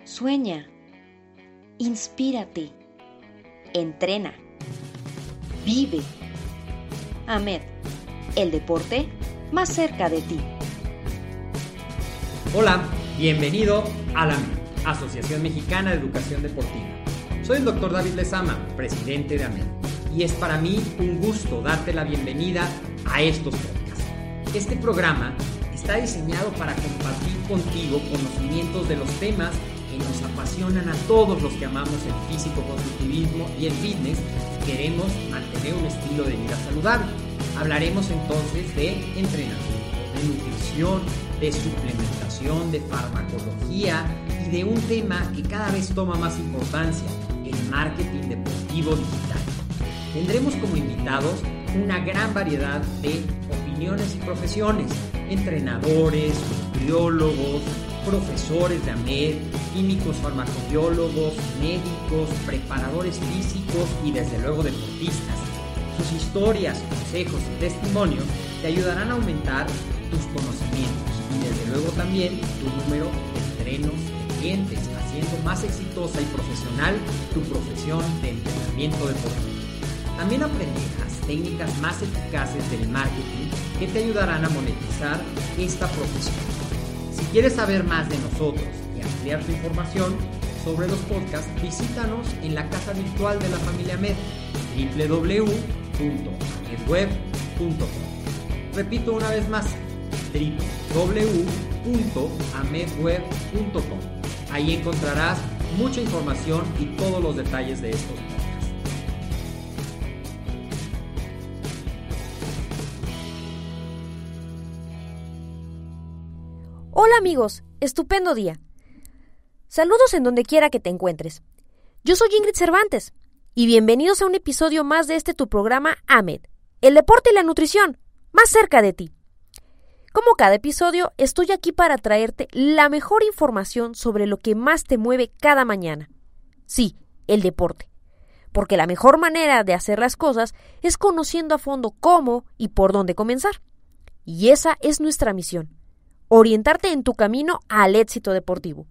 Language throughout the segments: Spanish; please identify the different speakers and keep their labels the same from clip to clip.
Speaker 1: Sueña, inspírate, entrena, vive. AMED, el deporte más cerca de ti.
Speaker 2: Hola, bienvenido a la AMED, Asociación Mexicana de Educación Deportiva. Soy el Dr. David Lezama, presidente de AMED, y es para mí un gusto darte la bienvenida a estos podcasts. Este programa está diseñado para compartir contigo conocimientos de los temas que nos apasionan a todos los que amamos el físico-constructivismo y el fitness y queremos mantener un estilo de vida saludable. Hablaremos entonces de entrenamiento, de nutrición, de suplementación, de farmacología y de un tema que cada vez toma más importancia, el marketing deportivo digital. Tendremos como invitados una gran variedad de opiniones y profesiones, entrenadores, nutriólogos, profesores de AMED, químicos farmacobiólogos, médicos, preparadores físicos y desde luego deportistas. Sus historias, consejos y testimonios te ayudarán a aumentar tus conocimientos y desde luego también tu número de entrenos de clientes, haciendo más exitosa y profesional tu profesión de entrenamiento deportivo. También aprenderás técnicas más eficaces del marketing que te ayudarán a monetizar esta profesión. Si quieres saber más de nosotros y ampliar tu información sobre los podcasts, visítanos en la casa virtual de la familia AMED, www.amedweb.com. Repito una vez más, www.amedweb.com. Ahí encontrarás mucha información y todos los detalles de estos podcasts.
Speaker 3: Hola amigos, estupendo día. Saludos en donde quiera que te encuentres. Yo soy Ingrid Cervantes y bienvenidos a un episodio más de tu programa AMED, el deporte y la nutrición, más cerca de ti. Como cada episodio, estoy aquí para traerte la mejor información sobre lo que más te mueve cada mañana. Sí, el deporte. Porque la mejor manera de hacer las cosas es conociendo a fondo cómo y por dónde comenzar. Y esa es nuestra misión. Orientarte en tu camino al éxito deportivo.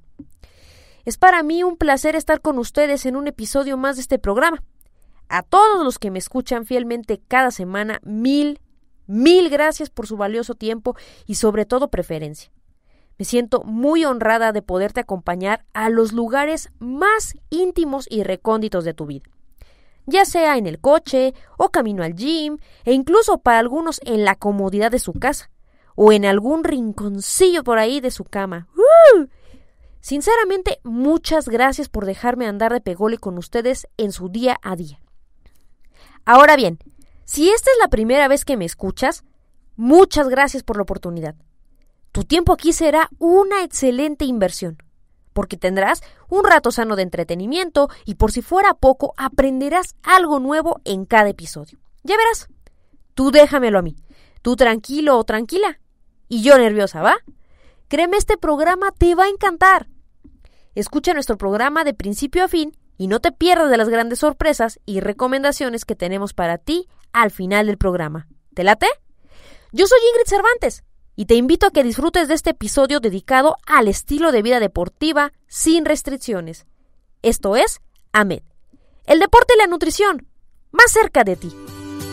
Speaker 3: Es para mí un placer estar con ustedes en un episodio más de este programa. A todos los que me escuchan fielmente cada semana, mil gracias por su valioso tiempo y sobre todo preferencia. Me siento muy honrada de poderte acompañar a los lugares más íntimos y recónditos de tu vida. Ya sea en el coche o camino al gym e incluso para algunos en la comodidad de su casa. O en algún rinconcillo por ahí de su cama. Sinceramente, muchas gracias por dejarme andar de pegole con ustedes en su día a día. Ahora bien, si esta es la primera vez que me escuchas, muchas gracias por la oportunidad. Tu tiempo aquí será una excelente inversión, porque tendrás un rato sano de entretenimiento y por si fuera poco, aprenderás algo nuevo en cada episodio. Ya verás, tú déjamelo a mí, tú tranquilo o tranquila. Y yo nerviosa, ¿va? Créeme, este programa te va a encantar. Escucha nuestro programa de principio a fin y no te pierdas de las grandes sorpresas y recomendaciones que tenemos para ti al final del programa. ¿Te late? Yo soy Ingrid Cervantes y te invito a que disfrutes de este episodio dedicado al estilo de vida deportiva sin restricciones. Esto es AMED, el deporte y la nutrición, más cerca de ti.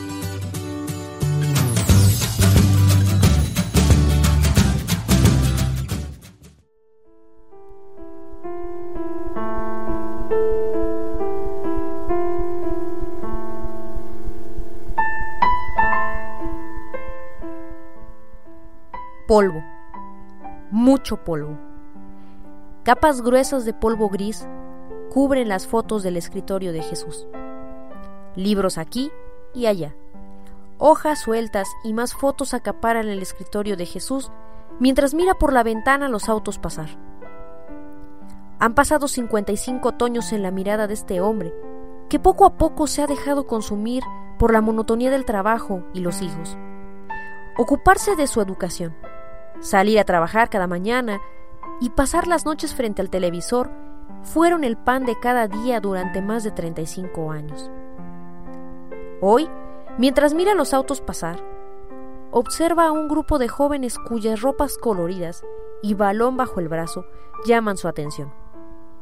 Speaker 3: Polvo, mucho polvo. Capas gruesas de polvo gris cubren las fotos del escritorio de Jesús. Libros aquí y allá. Hojas sueltas y más fotos acaparan el escritorio de Jesús mientras mira por la ventana los autos pasar. Han pasado 55 otoños en la mirada de este hombre, que poco a poco se ha dejado consumir por la monotonía del trabajo y los hijos. Ocuparse de su educación, salir a trabajar cada mañana y pasar las noches frente al televisor fueron el pan de cada día durante más de 35 años. Hoy, mientras mira los autos pasar, observa a un grupo de jóvenes cuyas ropas coloridas y balón bajo el brazo llaman su atención.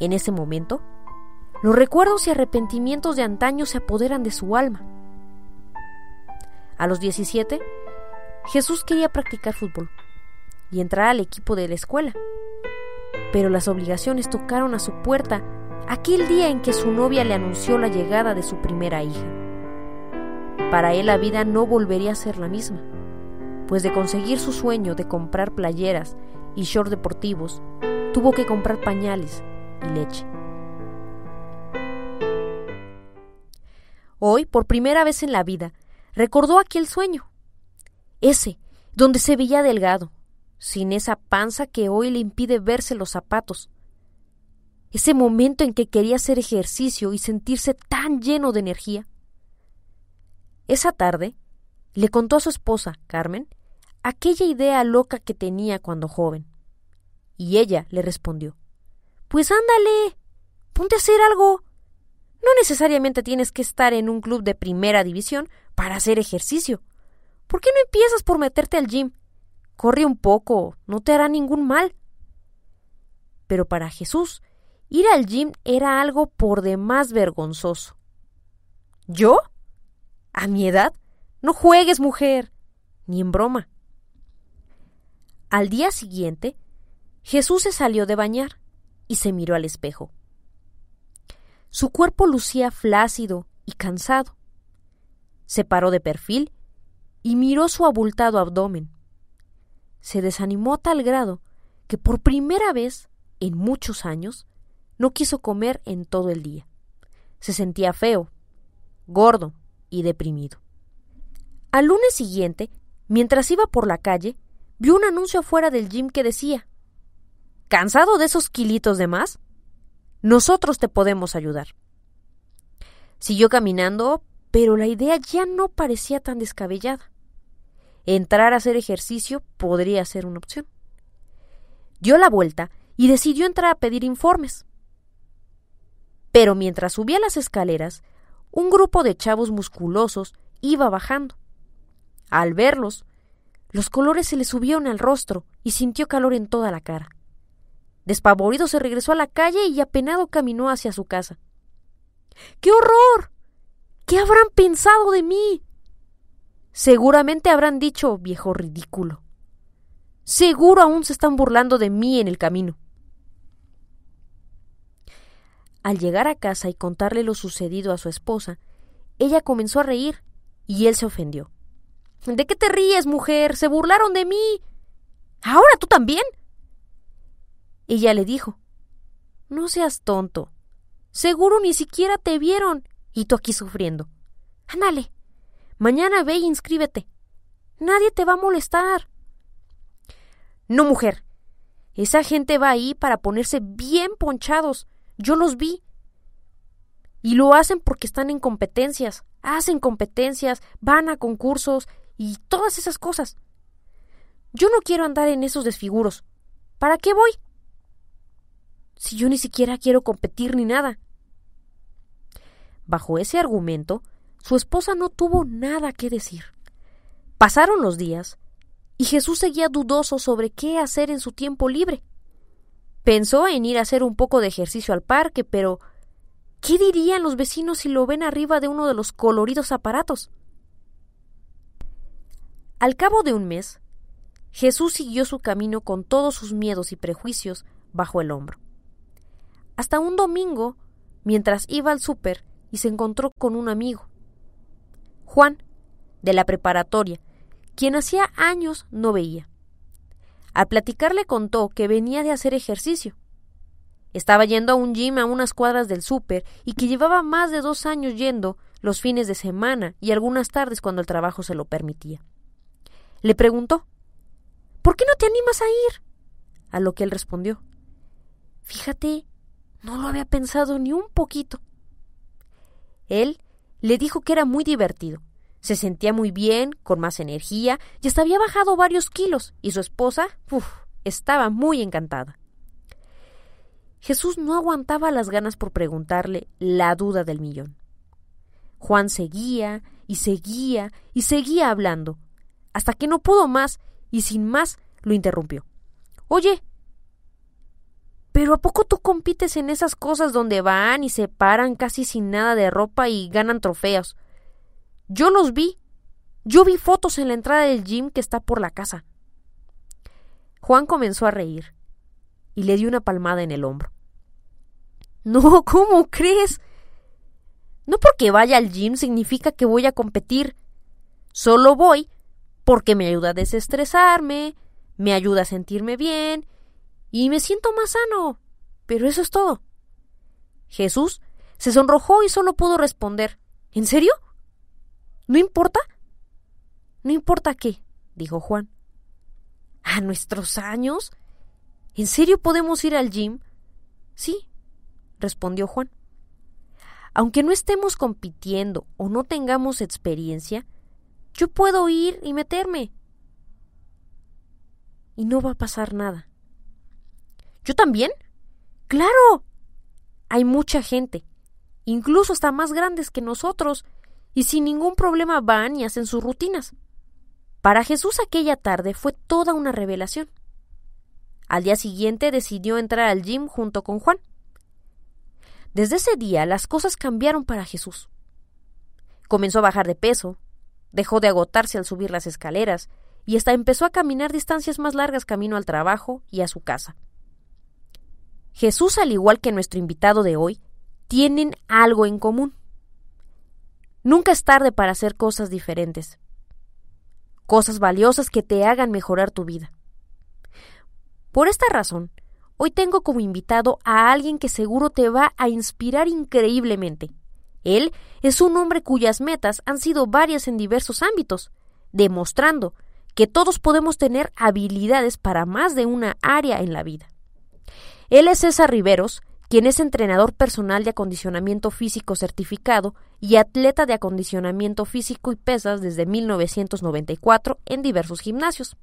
Speaker 3: En ese momento, los recuerdos y arrepentimientos de antaño se apoderan de su alma. A los 17, Jesús quería practicar fútbol y entrar al equipo de la escuela, pero las obligaciones tocaron a su puerta aquel día en que su novia le anunció la llegada de su primera hija. Para él la vida no volvería a ser la misma, pues de conseguir su sueño de comprar playeras y shorts deportivos, tuvo que comprar pañales y leche. Hoy, por primera vez en la vida, recordó aquel sueño, ese donde se veía delgado, sin esa panza que hoy le impide verse los zapatos. Ese momento en que quería hacer ejercicio y sentirse tan lleno de energía. Esa tarde le contó a su esposa, Carmen, aquella idea loca que tenía cuando joven. Y ella le respondió: «Pues ándale, ponte a hacer algo. No necesariamente tienes que estar en un club de primera división para hacer ejercicio. ¿Por qué no empiezas por meterte al gym? Corre un poco, no te hará ningún mal». Pero para Jesús, ir al gym era algo por demás vergonzoso. ¿Yo? ¿A mi edad? No juegues, mujer, ni en broma. Al día siguiente, Jesús se salió de bañar y se miró al espejo. Su cuerpo lucía flácido y cansado. Se paró de perfil y miró su abultado abdomen. Se desanimó a tal grado que por primera vez en muchos años no quiso comer en todo el día. Se sentía feo, gordo y deprimido. Al lunes siguiente, mientras iba por la calle, vio un anuncio afuera del gym que decía: ¿cansado de esos kilitos de más? Nosotros te podemos ayudar. Siguió caminando, pero la idea ya no parecía tan descabellada. Entrar a hacer ejercicio podría ser una opción. Dio la vuelta y decidió entrar a pedir informes. Pero mientras subía las escaleras, un grupo de chavos musculosos iba bajando. Al verlos, los colores se le subieron al rostro y sintió calor en toda la cara. Despavorido se regresó a la calle y apenado caminó hacia su casa. ¡Qué horror! ¿Qué habrán pensado de mí? Seguramente habrán dicho: viejo ridículo. Seguro aún se están burlando de mí en el camino. Al llegar a casa y contarle lo sucedido a su esposa, ella comenzó a reír y él se ofendió. ¿De qué te ríes, mujer? Se burlaron de mí. ¿Ahora tú también? Ella le dijo: no seas tonto. Seguro ni siquiera te vieron y tú aquí sufriendo. Ándale, mañana ve y inscríbete. Nadie te va a molestar. No, mujer. Esa gente va ahí para ponerse bien ponchados. Yo los vi. Y lo hacen porque están en competencias. Hacen competencias, van a concursos y todas esas cosas. Yo no quiero andar en esos desfiguros. ¿Para qué voy? Si yo ni siquiera quiero competir ni nada. Bajo ese argumento, su esposa no tuvo nada que decir. Pasaron los días y Jesús seguía dudoso sobre qué hacer en su tiempo libre. Pensó en ir a hacer un poco de ejercicio al parque, pero ¿qué dirían los vecinos si lo ven arriba de uno de los coloridos aparatos? Al cabo de un mes, Jesús siguió su camino con todos sus miedos y prejuicios bajo el hombro. Hasta un domingo, mientras iba al súper y se encontró con un amigo, Juan, de la preparatoria, quien hacía años no veía. Al platicar le contó que venía de hacer ejercicio. Estaba yendo a un gym a unas cuadras del súper y que llevaba más de 2 años yendo los fines de semana y algunas tardes cuando el trabajo se lo permitía. Le preguntó: ¿por qué no te animas a ir? A lo que él respondió: fíjate, no lo había pensado ni un poquito. Él le dijo que era muy divertido, se sentía muy bien, con más energía y hasta había bajado varios kilos y su esposa, estaba muy encantada. Jesús no aguantaba las ganas por preguntarle la duda del millón. Juan seguía y seguía y seguía hablando, hasta que no pudo más y sin más lo interrumpió. Oye, Pero ¿a poco tú compites en esas cosas donde van y se paran casi sin nada de ropa y ganan trofeos? Yo los vi. Yo vi fotos en la entrada del gym que está por la casa. Juan comenzó a reír y le dio una palmada en el hombro. No, ¿cómo crees? No porque vaya al gym significa que voy a competir. Solo voy porque me ayuda a desestresarme, me ayuda a sentirme bien y me siento más sano. Pero eso es todo. Jesús se sonrojó y solo pudo responder: ¿En serio? ¿No importa? No importa qué, dijo Juan. ¿A nuestros años? ¿En serio podemos ir al gym? Sí, respondió Juan. Aunque no estemos compitiendo o no tengamos experiencia, yo puedo ir y meterme. Y no va a pasar nada. ¿Yo también? ¡Claro! Hay mucha gente, incluso hasta más grandes que nosotros, y sin ningún problema van y hacen sus rutinas. Para Jesús aquella tarde fue toda una revelación. Al día siguiente decidió entrar al gym junto con Juan. Desde ese día las cosas cambiaron para Jesús. Comenzó a bajar de peso, dejó de agotarse al subir las escaleras y hasta empezó a caminar distancias más largas camino al trabajo y a su casa. Jesús, al igual que nuestro invitado de hoy, tienen algo en común. Nunca es tarde para hacer cosas diferentes, cosas valiosas que te hagan mejorar tu vida. Por esta razón, hoy tengo como invitado a alguien que seguro te va a inspirar increíblemente. Él es un hombre cuyas metas han sido varias en diversos ámbitos, demostrando que todos podemos tener habilidades para más de una área en la vida. Él es César Riveros, quien es entrenador personal de acondicionamiento físico certificado y atleta de acondicionamiento físico y pesas desde 1994 en diversos gimnasios.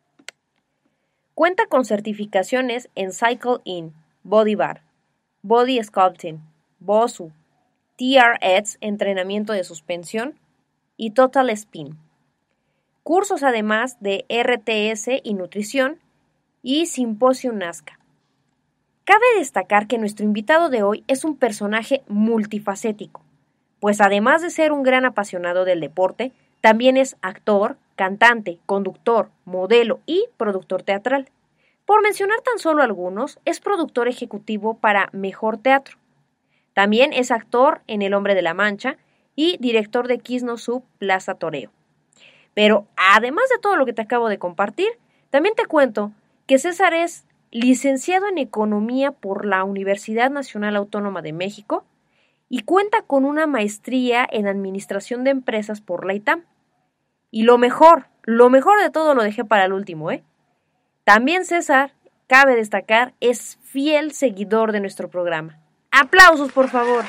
Speaker 3: Cuenta con certificaciones en Cycle In, Body Bar, Body Sculpting, BOSU, TRX, entrenamiento de suspensión y Total Spin. Cursos además de RTS y nutrición y Simposium Nazca. Cabe destacar que nuestro invitado de hoy es un personaje multifacético, pues además de ser un gran apasionado del deporte, también es actor, cantante, conductor, modelo y productor teatral. Por mencionar tan solo algunos, es productor ejecutivo para Mejor Teatro. También es actor en El Hombre de la Mancha y director de Quisno Sub Plaza Toreo. Pero además de todo lo que te acabo de compartir, también te cuento que César es licenciado en Economía por la Universidad Nacional Autónoma de México y cuenta con una maestría en Administración de Empresas por la ITAM. Y lo mejor de todo lo dejé para el último, También César, cabe destacar, es fiel seguidor de nuestro programa. ¡Aplausos, por favor!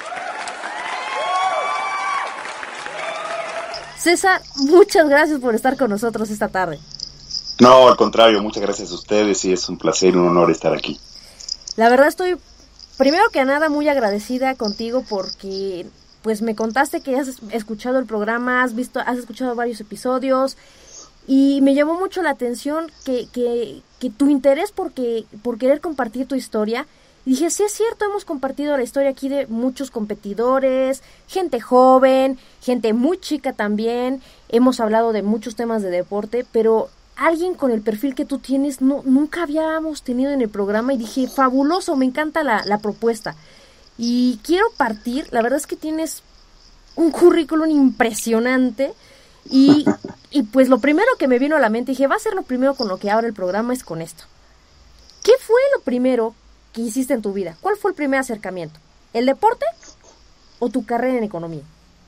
Speaker 3: César, muchas gracias por estar con nosotros esta tarde.
Speaker 4: No, al contrario, muchas gracias a ustedes y es un placer y un honor estar aquí.
Speaker 3: La verdad estoy, primero que nada, muy agradecida contigo porque pues me contaste que has escuchado el programa, has escuchado varios episodios y me llamó mucho la atención que tu interés por querer compartir tu historia. Y dije, sí es cierto, hemos compartido la historia aquí de muchos competidores, gente joven, gente muy chica también, hemos hablado de muchos temas de deporte, pero alguien con el perfil que tú tienes nunca habíamos tenido en el programa y dije, fabuloso, me encanta la propuesta. Y quiero partir, la verdad es que tienes un currículum impresionante y pues lo primero que me vino a la mente, dije, va a ser lo primero con lo que abra el programa es con esto. ¿Qué fue lo primero que hiciste en tu vida? ¿Cuál fue el primer acercamiento? ¿El deporte o tu carrera en economía?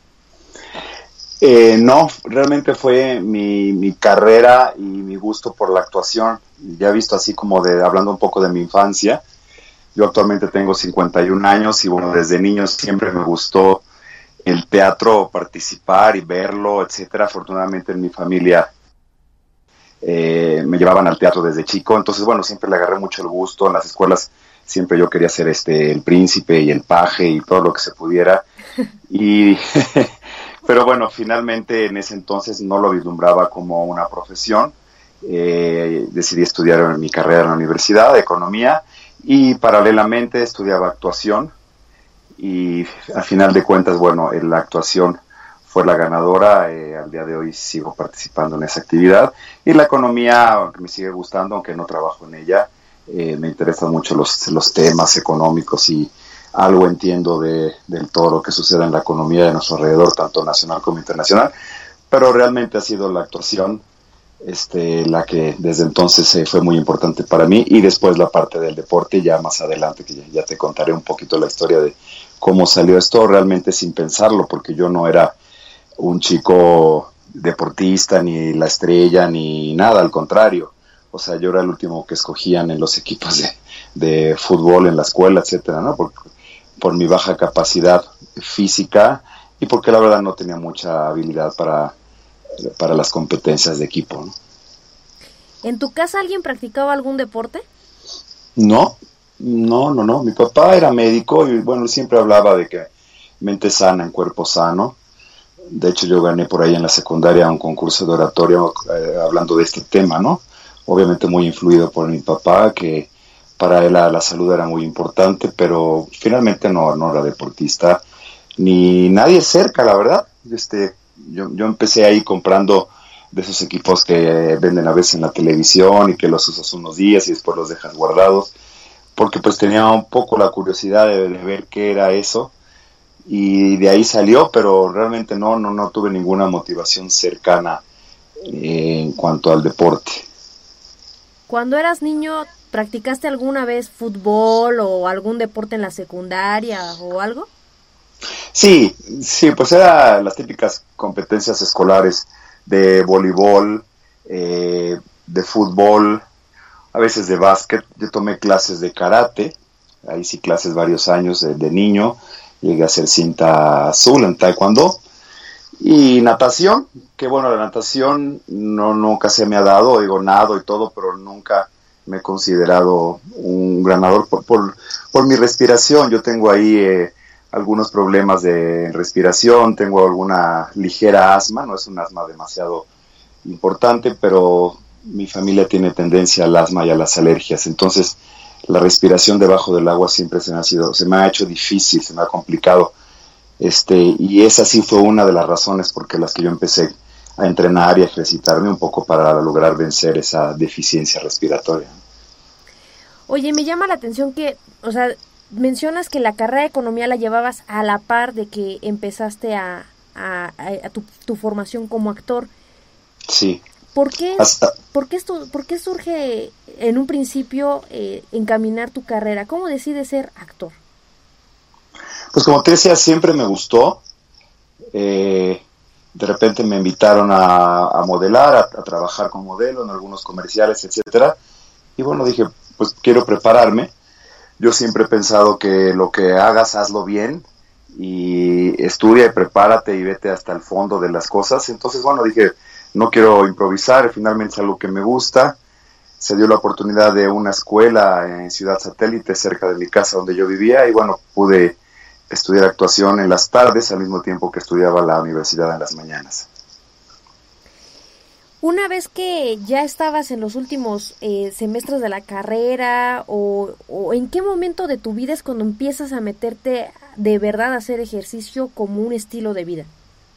Speaker 4: No, realmente fue mi carrera y mi gusto por la actuación. Ya visto así como hablando un poco de mi infancia, yo actualmente tengo 51 años y bueno, desde niño siempre me gustó el teatro, participar y verlo, etcétera. Afortunadamente en mi familia me llevaban al teatro desde chico, entonces bueno, siempre le agarré mucho el gusto. En las escuelas siempre yo quería ser el príncipe y el paje y todo lo que se pudiera y pero bueno, finalmente en ese entonces no lo vislumbraba como una profesión. Decidí estudiar mi carrera en la universidad de economía y paralelamente estudiaba actuación y a final de cuentas, bueno, la actuación fue la ganadora, al día de hoy sigo participando en esa actividad y la economía me sigue gustando, aunque no trabajo en ella, me interesan mucho los temas económicos y algo entiendo de todo lo que sucede en la economía de nuestro alrededor, tanto nacional como internacional, pero realmente ha sido la actuación la que desde entonces fue muy importante para mí, y después la parte del deporte, ya más adelante, que ya te contaré un poquito la historia de cómo salió esto, realmente sin pensarlo, porque yo no era un chico deportista, ni la estrella, ni nada, al contrario. O sea, yo era el último que escogían en los equipos de fútbol en la escuela, etcétera, ¿no? Por mi baja capacidad física y porque la verdad no tenía mucha habilidad para las competencias de equipo, ¿no?
Speaker 3: ¿En tu casa alguien practicaba algún deporte?
Speaker 4: No. Mi papá era médico y bueno, siempre hablaba de que mente sana en cuerpo sano. De hecho, yo gané por ahí en la secundaria un concurso de oratorio hablando de este tema, ¿no? Obviamente muy influido por mi papá, que para él la salud era muy importante, pero finalmente no era deportista, ni nadie cerca, la verdad. Yo empecé ahí comprando de esos equipos que venden a veces en la televisión y que los usas unos días y después los dejas guardados, porque pues tenía un poco la curiosidad de ver qué era eso, y de ahí salió, pero realmente no tuve ninguna motivación cercana en cuanto al deporte.
Speaker 3: Cuando eras niño, ¿practicaste alguna vez fútbol o algún deporte en la secundaria o algo?
Speaker 4: Sí, pues eran las típicas competencias escolares de voleibol, de fútbol, a veces de básquet. Yo tomé clases de karate, ahí sí clases varios años de niño. Llegué a hacer cinta azul en taekwondo. Y natación, que bueno, la natación nunca se me ha dado, nado y todo, pero nunca me he considerado un gran nadador por mi respiración. Yo tengo ahí algunos problemas de respiración, tengo alguna ligera asma, no es un asma demasiado importante, pero mi familia tiene tendencia al asma y a las alergias, entonces la respiración debajo del agua siempre se me ha hecho difícil, se me ha complicado. Y esa sí fue una de las razones por las que yo empecé a entrenar y a ejercitarme un poco para lograr vencer esa deficiencia respiratoria.
Speaker 3: Oye, me llama la atención que, o sea, mencionas que la carrera de economía la llevabas a la par de que empezaste a tu formación como actor.
Speaker 4: Sí.
Speaker 3: ¿Por qué surge en un principio encaminar tu carrera? ¿Cómo decides ser actor?
Speaker 4: Pues como te decía, siempre me gustó. De repente me invitaron a modelar, a trabajar como modelo en algunos comerciales, etcétera. Y bueno, dije, pues quiero prepararme. Yo siempre he pensado que lo que hagas, hazlo bien. Y estudia y prepárate y vete hasta el fondo de las cosas. Entonces, bueno, dije, no quiero improvisar. Finalmente es algo que me gusta. Se dio la oportunidad de una escuela en Ciudad Satélite, cerca de mi casa donde yo vivía. Y bueno, pude estudiar actuación en las tardes al mismo tiempo que estudiaba la universidad en las mañanas.
Speaker 3: Una vez que ya estabas en los últimos semestres de la carrera, o en qué momento de tu vida es cuando empiezas a meterte de verdad a hacer ejercicio como un estilo de vida?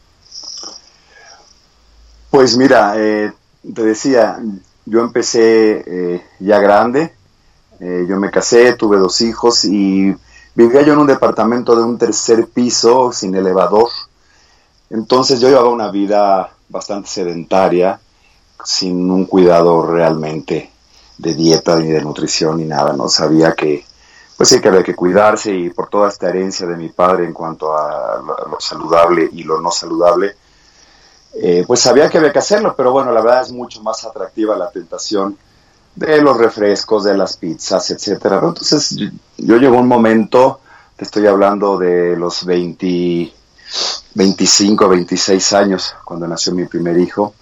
Speaker 4: Pues mira, te decía, yo empecé ya grande, yo me casé, tuve 2 hijos y vivía yo en un departamento de un 3er piso sin elevador. Entonces yo llevaba una vida bastante sedentaria, sin un cuidado realmente de dieta ni de nutrición ni nada. No sabía que pues sí que había que cuidarse, y por toda esta herencia de mi padre en cuanto a lo saludable y lo no saludable, pues sabía que había que hacerlo. Pero bueno, la verdad es mucho más atractiva la tentación de los refrescos, de las pizzas, etcétera, ¿no? Entonces yo llegó un momento, te estoy hablando de los 25, 26 años, cuando nació mi primer hijo,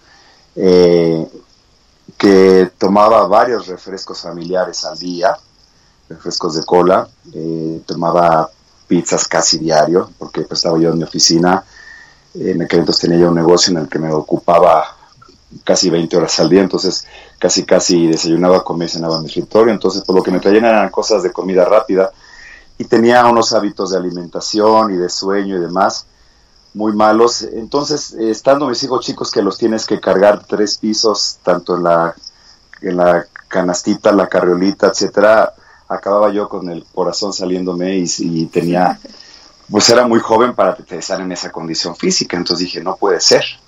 Speaker 4: que tomaba varios refrescos familiares al día, refrescos de cola, tomaba pizzas casi diario, porque pues estaba yo en mi oficina. En aquel entonces tenía yo un negocio en el que me ocupaba casi 20 horas al día, entonces casi desayunaba, comía, cenaba en mi escritorio, entonces por lo que me traían eran cosas de comida rápida, y tenía unos hábitos de alimentación y de sueño y demás muy malos. Entonces, estando mis hijos chicos que los tienes que cargar 3 pisos, tanto en la canastita, la carriolita, etcétera, acababa yo con el corazón saliéndome y tenía, pues era muy joven para estar en esa condición física. Entonces dije, no puede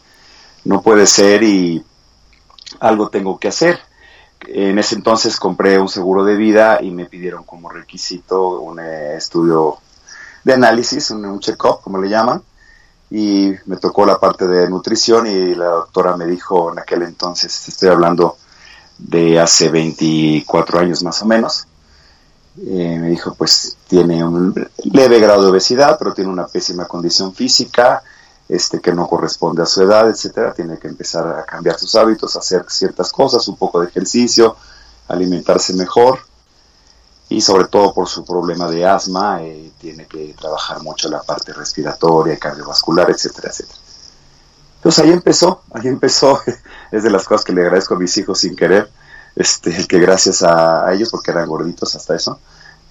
Speaker 4: ser y algo tengo que hacer. En ese entonces compré un seguro de vida y me pidieron como requisito un estudio de análisis, un check-up, como le llaman, y me tocó la parte de nutrición y la doctora me dijo en aquel entonces, estoy hablando de hace 24 años más o menos, me dijo, pues tiene un leve grado de obesidad, pero tiene una pésima condición física, que no corresponde a su edad, etcétera. Tiene que empezar a cambiar sus hábitos, hacer ciertas cosas, un poco de ejercicio, alimentarse mejor, y sobre todo por su problema de asma, tiene que trabajar mucho la parte respiratoria, cardiovascular, etcétera, etcétera. Entonces ahí empezó, es de las cosas que le agradezco a mis hijos sin querer, que gracias a ellos, porque eran gorditos hasta eso,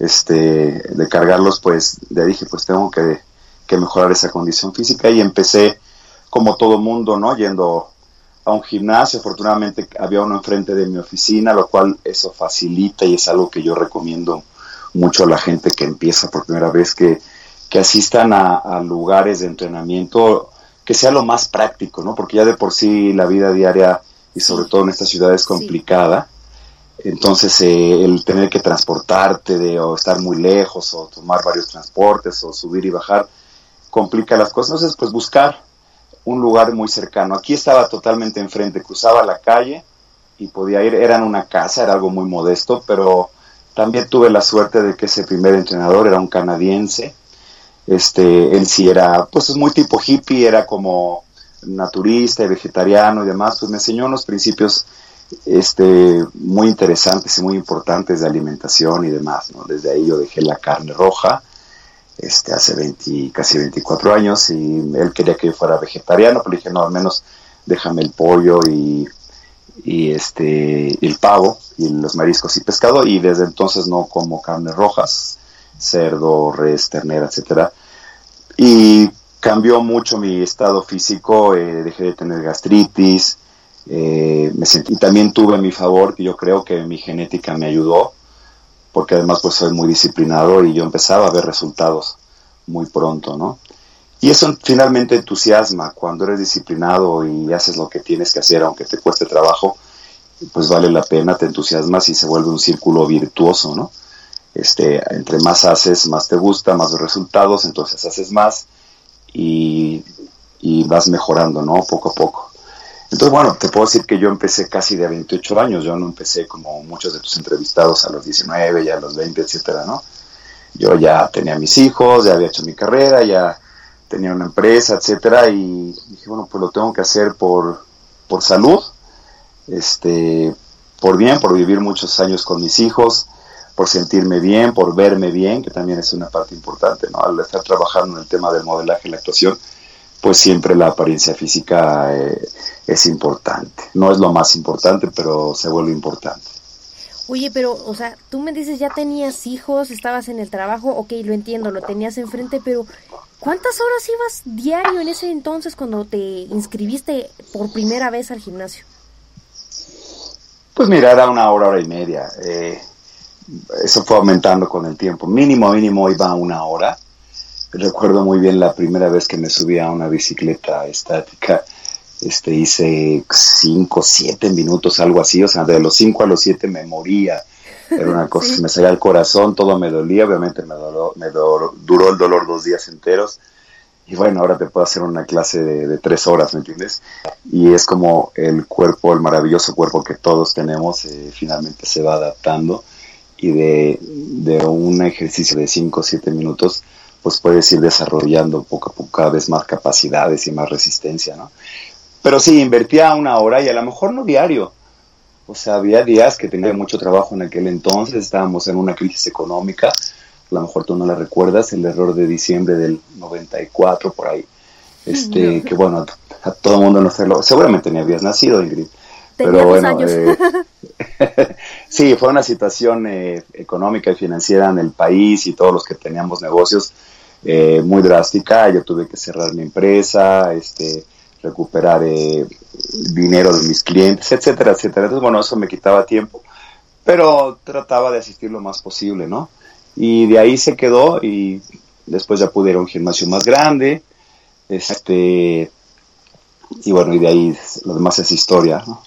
Speaker 4: de cargarlos, pues le dije, pues tengo que mejorar esa condición física, y empecé como todo mundo, ¿no? Yendo a un gimnasio. Afortunadamente había uno enfrente de mi oficina, lo cual eso facilita y es algo que yo recomiendo mucho a la gente que empieza por primera vez, que asistan a lugares de entrenamiento, que sea lo más práctico, ¿no? Porque ya de por sí la vida diaria y sobre todo en esta ciudad es complicada. Entonces el tener que transportarte o estar muy lejos o tomar varios transportes o subir y bajar complica las cosas. Entonces, pues buscar un lugar muy cercano. Aquí estaba totalmente enfrente, cruzaba la calle y podía ir. Era en una casa, era algo muy modesto, pero también tuve la suerte de que ese primer entrenador era un canadiense. Él sí era, pues muy tipo hippie, era como naturista y vegetariano y demás. Pues me enseñó unos principios muy interesantes y muy importantes de alimentación y demás, ¿no? Desde ahí yo dejé la carne roja, hace casi 24 años, y él quería que yo fuera vegetariano, pero dije, no, al menos déjame el pollo y el pavo y los mariscos y pescado, y desde entonces no como carnes rojas, cerdo, res, ternera, etcétera. Y cambió mucho mi estado físico, dejé de tener gastritis, me sentí, también tuve a mi favor, que yo creo que mi genética me ayudó, porque además pues soy muy disciplinado y yo empezaba a ver resultados muy pronto, ¿no? Y eso finalmente entusiasma. Cuando eres disciplinado y haces lo que tienes que hacer, aunque te cueste trabajo, pues vale la pena, te entusiasmas y se vuelve un círculo virtuoso, ¿no? Entre más haces, más te gusta, más los resultados, entonces haces más y vas mejorando, ¿no? Poco a poco. Entonces, bueno, te puedo decir que yo empecé casi de 28 años, yo no empecé como muchos de tus entrevistados a los 19, ya a los 20, etcétera, ¿no? Yo ya tenía mis hijos, ya había hecho mi carrera, ya tenía una empresa, etcétera, y dije, bueno, pues lo tengo que hacer por salud, por bien, por vivir muchos años con mis hijos, por sentirme bien, por verme bien, que también es una parte importante, ¿no? Al estar trabajando en el tema del modelaje y la actuación, pues siempre la apariencia física es importante. No es lo más importante, pero se vuelve importante.
Speaker 3: Oye, pero, o sea, tú me dices, ya tenías hijos, estabas en el trabajo, ok, lo entiendo, lo tenías enfrente, pero ¿cuántas horas ibas diario en ese entonces cuando te inscribiste por primera vez al gimnasio?
Speaker 4: Pues mira, era 1 hora, 1 hora y media. Eso fue aumentando con el tiempo. Mínimo iba a 1 hora. Recuerdo muy bien la primera vez que me subí a una bicicleta estática, hice 5, 7 minutos, algo así, o sea, de los 5 a los 7 me moría, era una cosa, sí. Me salía el corazón, todo me dolía, obviamente duró el dolor 2 días enteros, y bueno, ahora te puedo hacer una clase de 3 horas, ¿me entiendes? Y es como el cuerpo, el maravilloso cuerpo que todos tenemos, finalmente se va adaptando, y de un ejercicio de 5 o 7 minutos, pues puedes ir desarrollando poco a poco cada vez más capacidades y más resistencia, ¿no? Pero sí, invertía 1 hora y a lo mejor no diario. O sea, había días que tenía mucho trabajo en aquel entonces, estábamos en una crisis económica, a lo mejor tú no la recuerdas, el error de diciembre del 94, por ahí. Que bueno, a todo el mundo no sé, seguramente ni habías nacido, Ingrid.
Speaker 3: Tenía
Speaker 4: Pero
Speaker 3: 2
Speaker 4: bueno,
Speaker 3: años.
Speaker 4: sí, fue una situación económica y financiera en el país y todos los que teníamos negocios muy drástica. Yo tuve que cerrar mi empresa, recuperar dinero de mis clientes, etcétera, etcétera. Entonces, bueno, eso me quitaba tiempo, pero trataba de asistir lo más posible, ¿no? Y de ahí se quedó y después ya pude ir a un gimnasio más grande, y bueno, y de ahí lo demás es historia, ¿no?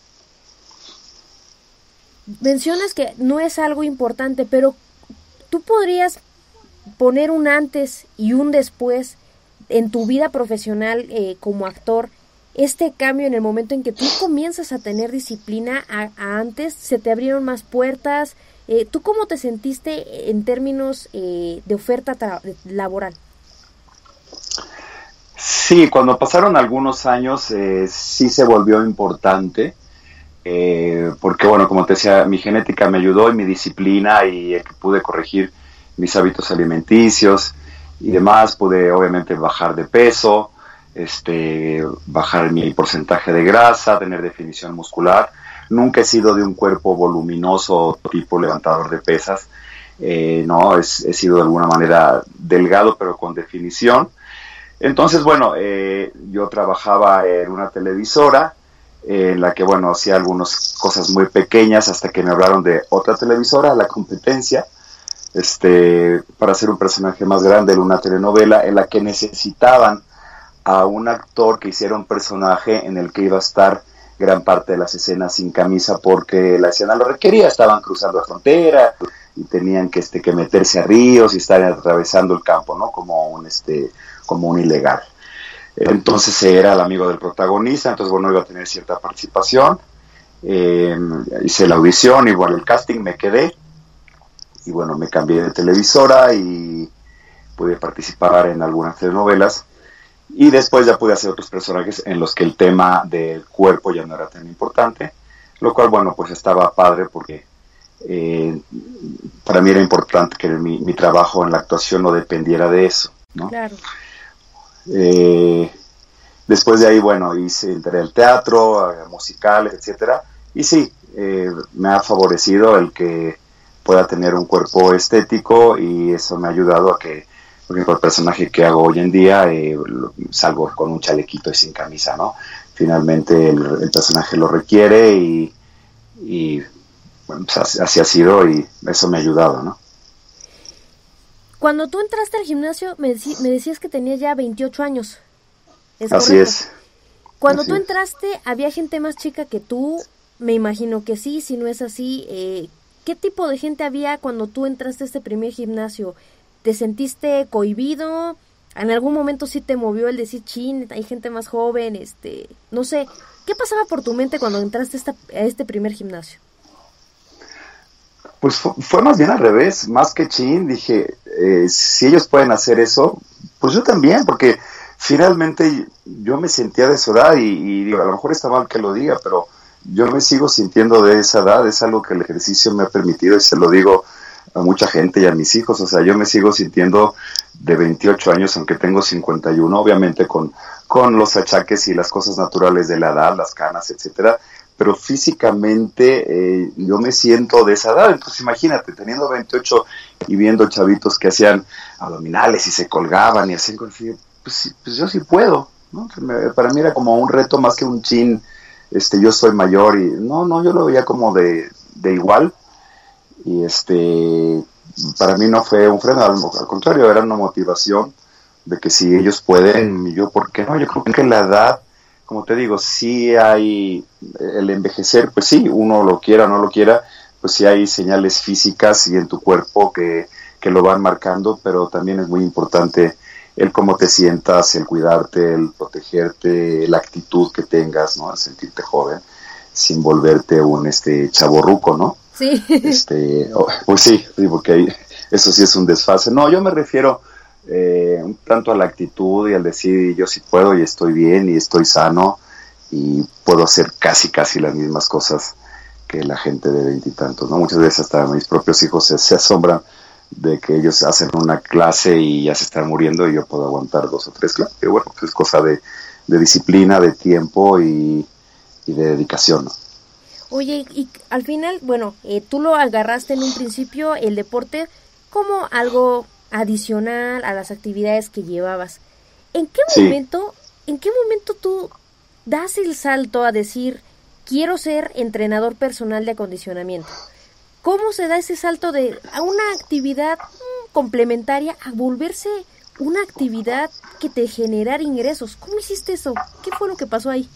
Speaker 3: Mencionas que no es algo importante, pero tú podrías poner un antes y un después en tu vida profesional como actor. Este cambio en el momento en que tú comienzas a tener disciplina a antes, se te abrieron más puertas. ¿Tú cómo te sentiste en términos de oferta laboral?
Speaker 4: Sí, cuando pasaron algunos años sí se volvió importante, porque bueno, como te decía, mi genética me ayudó y mi disciplina y el que pude corregir mis hábitos alimenticios y demás, pude obviamente bajar de peso, bajar mi porcentaje de grasa, tener definición muscular. Nunca he sido de un cuerpo voluminoso tipo levantador de pesas, no, he sido de alguna manera delgado pero con definición. Entonces, bueno, yo trabajaba en una televisora en la que, bueno, hacía algunas cosas muy pequeñas hasta que me hablaron de otra televisora, la competencia, para hacer un personaje más grande en una telenovela en la que necesitaban a un actor que hiciera un personaje en el que iba a estar gran parte de las escenas sin camisa porque la escena lo requería. Estaban cruzando la frontera y tenían que meterse a ríos y estar atravesando el campo, ¿no? Como un ilegal. Entonces era el amigo del protagonista, entonces bueno, iba a tener cierta participación. Hice la audición y bueno, el casting, me quedé y bueno, me cambié de televisora y pude participar en algunas telenovelas y después ya pude hacer otros personajes en los que el tema del cuerpo ya no era tan importante, lo cual bueno, pues estaba padre porque para mí era importante que mi trabajo en la actuación no dependiera de eso, ¿no?
Speaker 3: Claro.
Speaker 4: Después de ahí, bueno, entré al teatro, musicales, etcétera, y sí, me ha favorecido el que pueda tener un cuerpo estético y eso me ha ayudado a que, por ejemplo, el personaje que hago hoy en día, salgo con un chalequito y sin camisa, ¿no? Finalmente el personaje lo requiere y bueno, pues así ha sido y eso me ha ayudado, ¿no?
Speaker 3: Cuando tú entraste al gimnasio, me decías que tenías ya 28 años. ¿Es
Speaker 4: así
Speaker 3: correcto?
Speaker 4: Es.
Speaker 3: Cuando
Speaker 4: así
Speaker 3: tú
Speaker 4: es.
Speaker 3: entraste, ¿había gente más chica que tú? Me imagino que sí, si no es así. ¿Qué tipo de gente había cuando tú entraste a este primer gimnasio? ¿Te sentiste cohibido? ¿En algún momento sí te movió el decir, chin, hay gente más joven? No sé, ¿qué pasaba por tu mente cuando entraste a este primer gimnasio?
Speaker 4: Pues fue más bien al revés, más que chin, dije, si ellos pueden hacer eso, pues yo también, porque finalmente yo me sentía de esa edad y digo, a lo mejor está mal que lo diga, pero yo me sigo sintiendo de esa edad, es algo que el ejercicio me ha permitido y se lo digo a mucha gente y a mis hijos, o sea, yo me sigo sintiendo de 28 años, aunque tengo 51, obviamente con los achaques y las cosas naturales de la edad, las canas, etcétera, pero físicamente yo me siento de esa edad. Entonces imagínate, teniendo 28 y viendo chavitos que hacían abdominales y se colgaban y hacían cosas, pues yo sí puedo, ¿no? Para mí era como un reto más que un chin, yo soy mayor y no, yo lo veía como de igual y para mí no fue un freno, al contrario, era una motivación de que si ellos pueden, yo por qué no. Yo creo que la edad, como te digo, sí hay el envejecer, pues sí, uno lo quiera o no lo quiera, pues sí hay señales físicas y en tu cuerpo que lo van marcando, pero también es muy importante el cómo te sientas, el cuidarte, el protegerte, la actitud que tengas, ¿no? El sentirte joven, sin volverte un chavorruco, ¿no?
Speaker 3: Sí.
Speaker 4: Pues sí, porque eso sí es un desfase. No, yo me refiero un tanto a la actitud y al decir yo sí puedo y estoy bien y estoy sano y puedo hacer casi las mismas cosas que la gente de 20 y tantos, ¿no? Muchas veces hasta mis propios hijos se asombran de que ellos hacen una clase y ya se están muriendo y yo puedo aguantar 2 o 3 clases, pero bueno, pues es cosa de disciplina, de tiempo y de dedicación, ¿no?
Speaker 3: Oye, y al final, bueno, tú lo agarraste en un principio, el deporte, como algo adicional a las actividades que llevabas. ¿En qué momento tú das el salto a decir, quiero ser entrenador personal de acondicionamiento? ¿Cómo se da ese salto de a una actividad complementaria a volverse una actividad que te generara ingresos? ¿Cómo hiciste eso? ¿Qué fue lo que pasó ahí?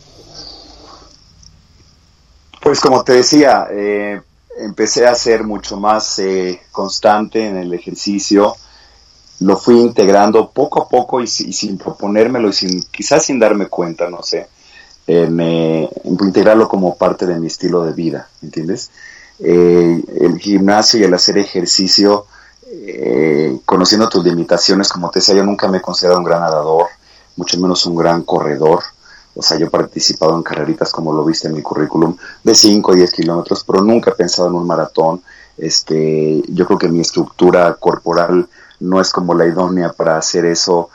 Speaker 4: Pues como te decía, empecé a ser mucho más constante en el ejercicio. Lo fui integrando poco a poco y sin proponérmelo y quizás sin darme cuenta, no sé, en integrarlo como parte de mi estilo de vida, ¿entiendes? El gimnasio y el hacer ejercicio, conociendo tus limitaciones, como te decía, yo nunca me he considerado un gran nadador, mucho menos un gran corredor. O sea, yo he participado en carreritas, como lo viste en mi currículum, de 5 o 10 kilómetros, pero nunca he pensado en un maratón. Yo creo que mi estructura corporal no es como la idónea para hacer eso.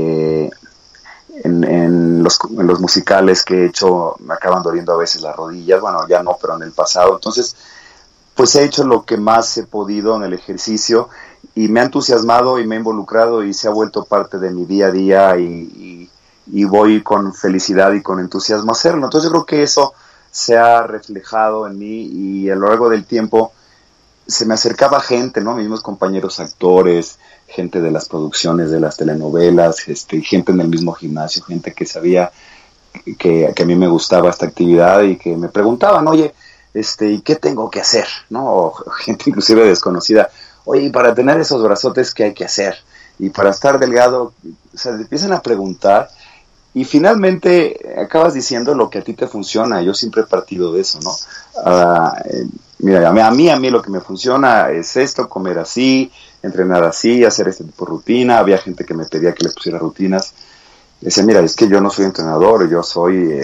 Speaker 4: En los musicales que he hecho me acaban doliendo a veces las rodillas, bueno, ya no, pero en el pasado. Entonces, pues he hecho lo que más he podido en el ejercicio y me ha entusiasmado y me ha involucrado y se ha vuelto parte de mi día a día y voy con felicidad y con entusiasmo a hacerlo. Entonces yo creo que eso se ha reflejado en mí y a lo largo del tiempo se me acercaba gente, ¿no? Mis mismos compañeros actores, gente de las producciones de las telenovelas, gente en el mismo gimnasio, gente que sabía que a mí me gustaba esta actividad y que me preguntaban, oye, ¿y qué tengo que hacer? ¿No? O gente inclusive desconocida, oye, ¿y para tener esos brazotes qué hay que hacer? Y para estar delgado, o sea, te empiezan a preguntar. Y finalmente acabas diciendo lo que a ti te funciona. Yo siempre he partido de eso, ¿no? Mira, a mí lo que me funciona es esto, comer así, entrenar así, hacer este tipo de rutina. Había gente que me pedía que les pusiera rutinas. Decía, mira, es que yo no soy entrenador, yo soy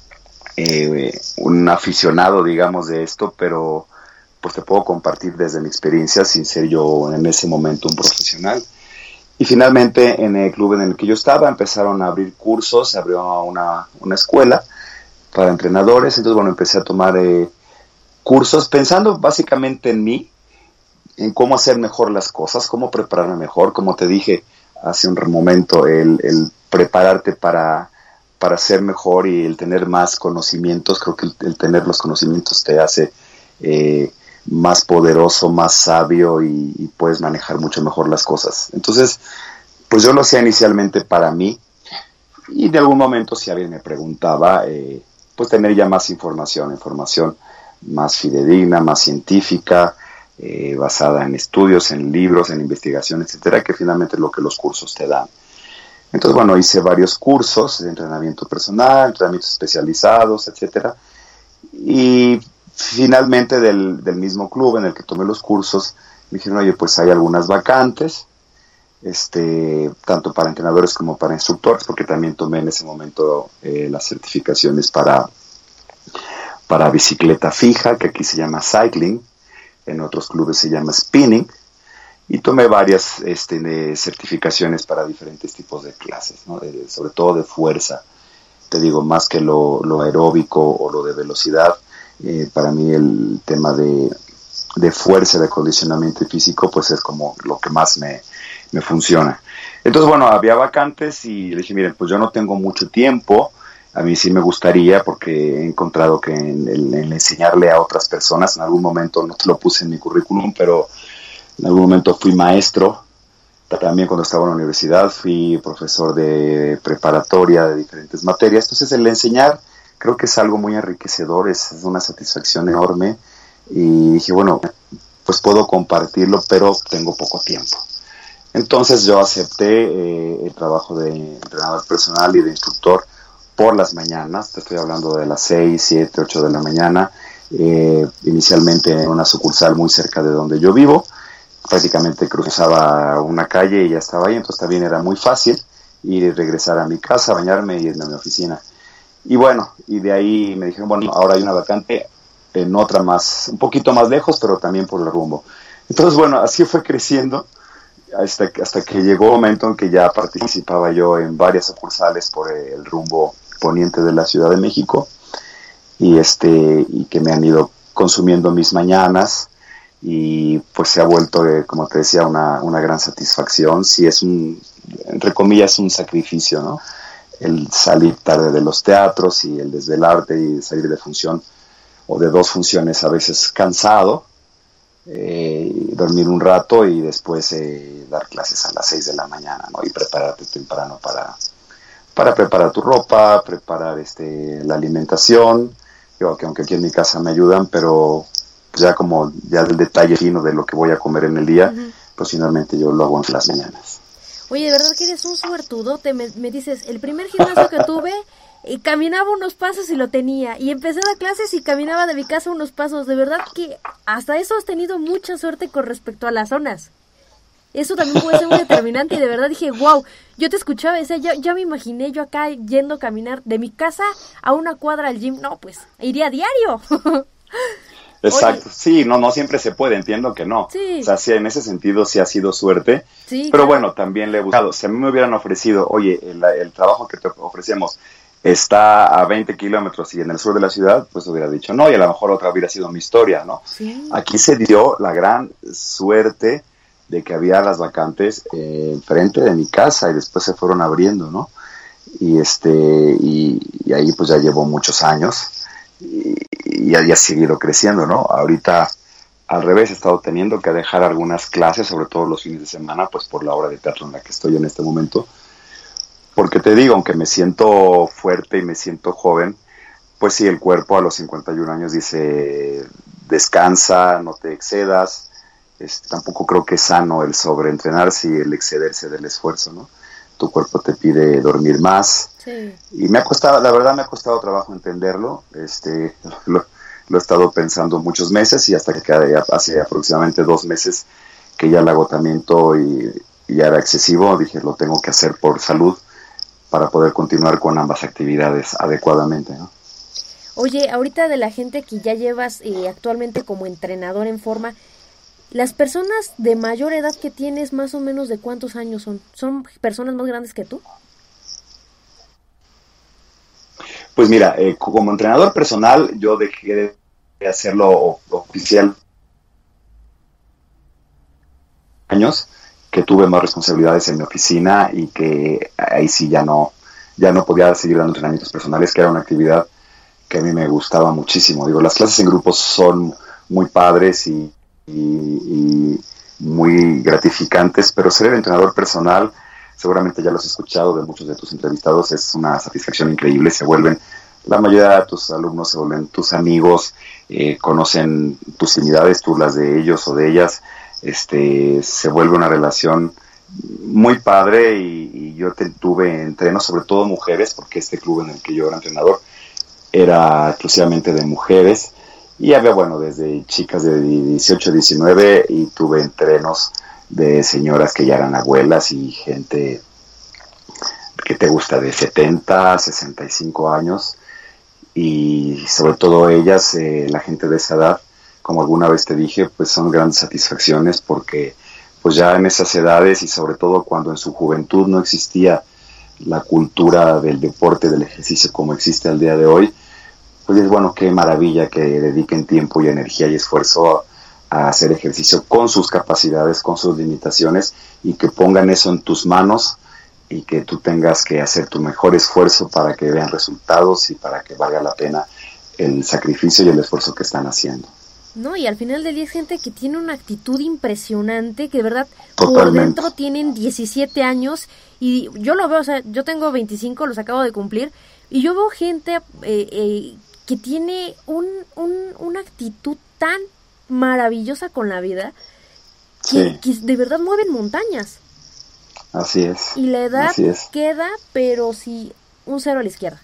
Speaker 4: un aficionado, digamos, de esto, pero pues te puedo compartir desde mi experiencia sin ser yo en ese momento un profesional. Y finalmente en el club en el que yo estaba empezaron a abrir cursos, se abrió una escuela para entrenadores, entonces bueno, empecé a tomar cursos pensando básicamente en mí, en cómo hacer mejor las cosas, cómo prepararme mejor, como te dije hace un momento, el prepararte para ser mejor y el tener más conocimientos. Creo que el tener los conocimientos te hace más poderoso, más sabio y puedes manejar mucho mejor las cosas. Entonces, pues yo lo hacía inicialmente para mí y de algún momento si alguien me preguntaba, pues tener ya más información más fidedigna, más científica, basada en estudios, en libros, en investigación, etcétera, que finalmente es lo que los cursos te dan. Entonces, bueno, hice varios cursos de entrenamiento personal, entrenamientos especializados, etcétera, y finalmente del mismo club en el que tomé los cursos, me dijeron, oye, pues hay algunas vacantes, tanto para entrenadores como para instructores, porque también tomé en ese momento las certificaciones para bicicleta fija, que aquí se llama cycling, en otros clubes se llama spinning, y tomé varias certificaciones para diferentes tipos de clases, ¿no? Sobre todo de fuerza, te digo, más que lo aeróbico o lo de velocidad. Para mí el tema de fuerza, de acondicionamiento físico, pues es como lo que más me funciona. Entonces, bueno, había vacantes y le dije, miren, pues yo no tengo mucho tiempo, a mí sí me gustaría, porque he encontrado que en enseñarle a otras personas, en algún momento, no te lo puse en mi currículum, pero en algún momento fui maestro, también cuando estaba en la universidad, fui profesor de preparatoria de diferentes materias. Entonces el enseñar creo que es algo muy enriquecedor, es una satisfacción enorme y dije, bueno, pues puedo compartirlo, pero tengo poco tiempo. Entonces yo acepté el trabajo de entrenador personal y de instructor por las mañanas, te estoy hablando de las 6, 7, 8 de la mañana, inicialmente en una sucursal muy cerca de donde yo vivo, prácticamente cruzaba una calle y ya estaba ahí, entonces también era muy fácil ir y regresar a mi casa, bañarme y irme a mi oficina. Y bueno, y de ahí me dijeron, bueno, ahora hay una vacante en otra más, un poquito más lejos, pero también por el rumbo. Entonces, bueno, así fue creciendo hasta que llegó un momento en que ya participaba yo en varias sucursales por el rumbo poniente de la Ciudad de México, y que me han ido consumiendo mis mañanas, y pues se ha vuelto, como te decía, una gran satisfacción. Sí, es entre comillas, un sacrificio, ¿no? El salir tarde de los teatros y el desvelarte y salir de función o de 2 funciones a veces cansado, dormir un rato y después dar clases a las 6 de la mañana, ¿no? Y prepararte temprano para preparar tu ropa, preparar la alimentación. Yo, que aunque aquí en mi casa me ayudan, pero ya del detalle fino de lo que voy a comer en el día, pues finalmente yo lo hago en las mañanas.
Speaker 3: Oye, de verdad que eres un suertudote. Me dices, el primer gimnasio que tuve, caminaba unos pasos y lo tenía. Y empecé a dar clases y caminaba de mi casa unos pasos. De verdad que hasta eso has tenido mucha suerte con respecto a las zonas. Eso también puede ser un determinante, y de verdad dije, wow, yo te escuchaba, o sea, ya me imaginé yo acá yendo a caminar de mi casa a una cuadra al gym. No, pues, iría a diario.
Speaker 4: Exacto.
Speaker 3: Oye.
Speaker 4: Sí, no siempre se puede, entiendo que no.
Speaker 3: Sí.
Speaker 4: O sea, sí, en ese sentido sí ha sido suerte,
Speaker 3: Sí,
Speaker 4: pero
Speaker 3: claro.
Speaker 4: bueno, también le he buscado. Si a mí me hubieran ofrecido, oye, el trabajo que te ofrecemos está a 20 kilómetros y en el sur de la ciudad, pues hubiera dicho no, y a lo mejor otra hubiera sido mi historia, ¿no?
Speaker 3: Sí.
Speaker 4: Aquí se dio la gran suerte de que había las vacantes enfrente de mi casa, y después se fueron abriendo, ¿no? Y ahí pues ya llevo muchos años, y ha seguido creciendo, ¿no? Ahorita, al revés, he estado teniendo que dejar algunas clases, sobre todo los fines de semana, pues por la obra de teatro en la que estoy en este momento, porque te digo, aunque me siento fuerte y me siento joven, pues sí, el cuerpo a los 51 años dice, descansa, no te excedas. Tampoco creo que es sano el sobreentrenarse y el excederse del esfuerzo, ¿no? Tu cuerpo te pide dormir más.
Speaker 3: Sí.
Speaker 4: Y la verdad me ha costado trabajo entenderlo. Lo he estado pensando muchos meses, y hasta que hace aproximadamente 2 meses que ya el agotamiento y ya era excesivo, dije, lo tengo que hacer por salud para poder continuar con ambas actividades adecuadamente, ¿no?
Speaker 3: Oye, ahorita de la gente que ya llevas actualmente como entrenador en forma, las personas de mayor edad que tienes, más o menos, ¿de cuántos años son? ¿Son personas más grandes que tú?
Speaker 4: Pues mira, como entrenador personal, yo dejé de hacerlo oficial años, que tuve más responsabilidades en mi oficina, y que ahí sí ya no podía seguir dando entrenamientos personales, que era una actividad que a mí me gustaba muchísimo. Digo, las clases en grupos son muy padres y muy gratificantes, pero ser el entrenador personal, seguramente ya lo has escuchado de muchos de tus entrevistados, es una satisfacción increíble. La mayoría de tus alumnos se vuelven tus amigos, conocen tus intimidades, tú las de ellos o de ellas. Se vuelve una relación muy padre, y yo tuve entrenos, sobre todo mujeres, porque este club en el que yo era entrenador era exclusivamente de mujeres, y había, desde chicas de 18, 19, y tuve entrenos de señoras que ya eran abuelas y gente que te gusta de 70, 65 años, y sobre todo ellas, la gente de esa edad, como alguna vez te dije, pues son grandes satisfacciones, porque pues ya en esas edades, y sobre todo cuando en su juventud no existía la cultura del deporte, del ejercicio como existe al día de hoy, pues es qué maravilla que dediquen tiempo y energía y esfuerzo a hacer ejercicio con sus capacidades, con sus limitaciones, y que pongan eso en tus manos, y que tú tengas que hacer tu mejor esfuerzo para que vean resultados y para que valga la pena el sacrificio y el esfuerzo que están haciendo.
Speaker 3: No, y al final del día es gente que tiene una actitud impresionante, que de verdad
Speaker 4: Totalmente.
Speaker 3: Por dentro tienen 17 años, y yo lo veo, o sea, yo tengo 25, los acabo de cumplir, y yo veo gente que tiene una actitud tan maravillosa con la vida, que de verdad mueven montañas.
Speaker 4: Así es.
Speaker 3: Y la edad queda, pero sí, un 0 a la izquierda.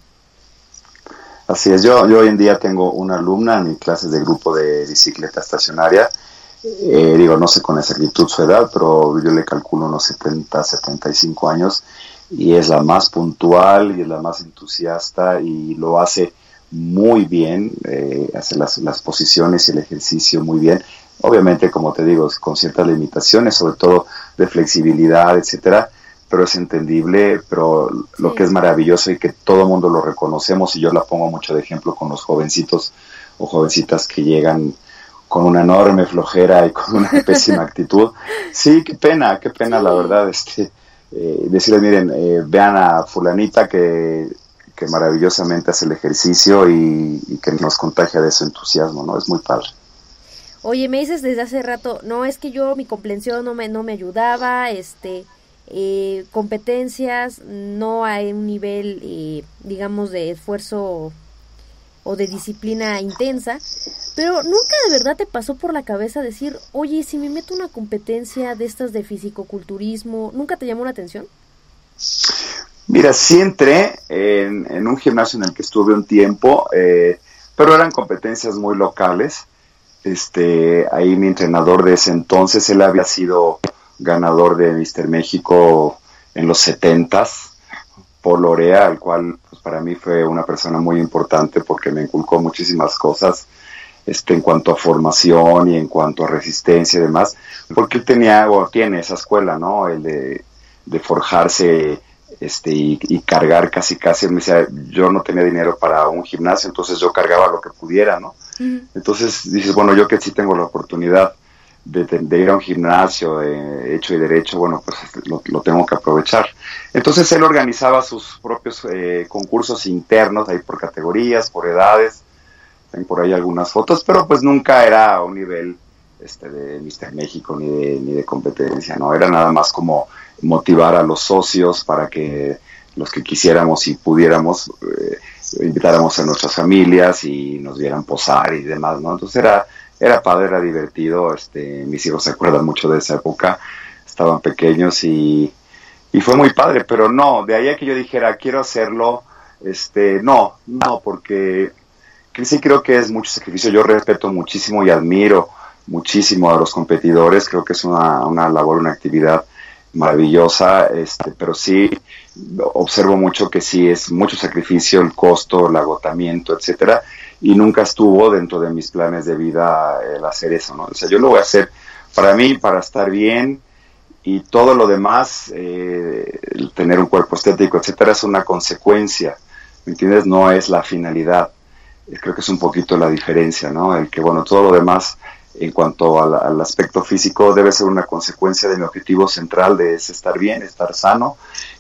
Speaker 4: Así es, yo hoy en día tengo una alumna en mis clases de grupo de bicicleta estacionaria. No sé con exactitud su edad, pero yo le calculo unos 70, 75 años, y es la más puntual y es la más entusiasta, y lo hace muy bien, hace las posiciones y el ejercicio muy bien. Obviamente, como te digo, con ciertas limitaciones, sobre todo de flexibilidad, etcétera, pero es entendible, pero lo que es maravilloso y que todo el mundo lo reconocemos, y yo la pongo mucho de ejemplo con los jovencitos o jovencitas que llegan con una enorme flojera y con una pésima actitud. Sí, qué pena, la verdad, decirles, miren, vean a fulanita que maravillosamente hace el ejercicio y que nos contagia de su entusiasmo, ¿no? Es muy padre.
Speaker 3: Oye, me dices desde hace rato, no, es que yo, mi comprensión no me ayudaba, competencias, no hay un nivel, digamos, de esfuerzo o de disciplina intensa, pero nunca de verdad te pasó por la cabeza decir, oye, si me meto una competencia de estas de fisicoculturismo, ¿nunca te llamó la atención?
Speaker 4: Mira, sí entré en un gimnasio en el que estuve un tiempo, pero eran competencias muy locales. Ahí mi entrenador de ese entonces, él había sido ganador de Mr. México en los 70s, Paul Orea, al cual pues, para mí fue una persona muy importante porque me inculcó muchísimas cosas en cuanto a formación y en cuanto a resistencia y demás, porque él tiene esa escuela, ¿no? El de forjarse y cargar casi, él me decía, yo no tenía dinero para un gimnasio, entonces yo cargaba lo que pudiera, ¿no? Uh-huh. Entonces dices, bueno, yo que sí tengo la oportunidad de ir a un gimnasio hecho y derecho, bueno, pues lo tengo que aprovechar. Entonces él organizaba sus propios concursos internos, ahí por categorías, por edades, hay por ahí algunas fotos, pero pues nunca era a un nivel de Mr. México ni de competencia, ¿no? Era nada más como motivar a los socios para que los que quisiéramos y pudiéramos invitáramos a nuestras familias y nos vieran posar y demás, ¿no? Entonces era padre, era divertido, mis hijos se acuerdan mucho de esa época, estaban pequeños y fue muy padre, pero no, de ahí a que yo dijera quiero hacerlo, no, porque sí creo que es mucho sacrificio. Yo respeto muchísimo y admiro muchísimo a los competidores, creo que es una labor, una actividad maravillosa, pero sí observo mucho que sí es mucho sacrificio, el costo, el agotamiento, etcétera, y nunca estuvo dentro de mis planes de vida el hacer eso, ¿no? O sea, yo lo voy a hacer para mí, para estar bien, y todo lo demás, el tener un cuerpo estético, etcétera, es una consecuencia, ¿me entiendes? No es la finalidad. Creo que es un poquito la diferencia, ¿no? El que, bueno, todo lo demás en cuanto al aspecto físico debe ser una consecuencia de mi objetivo central, es estar bien, estar sano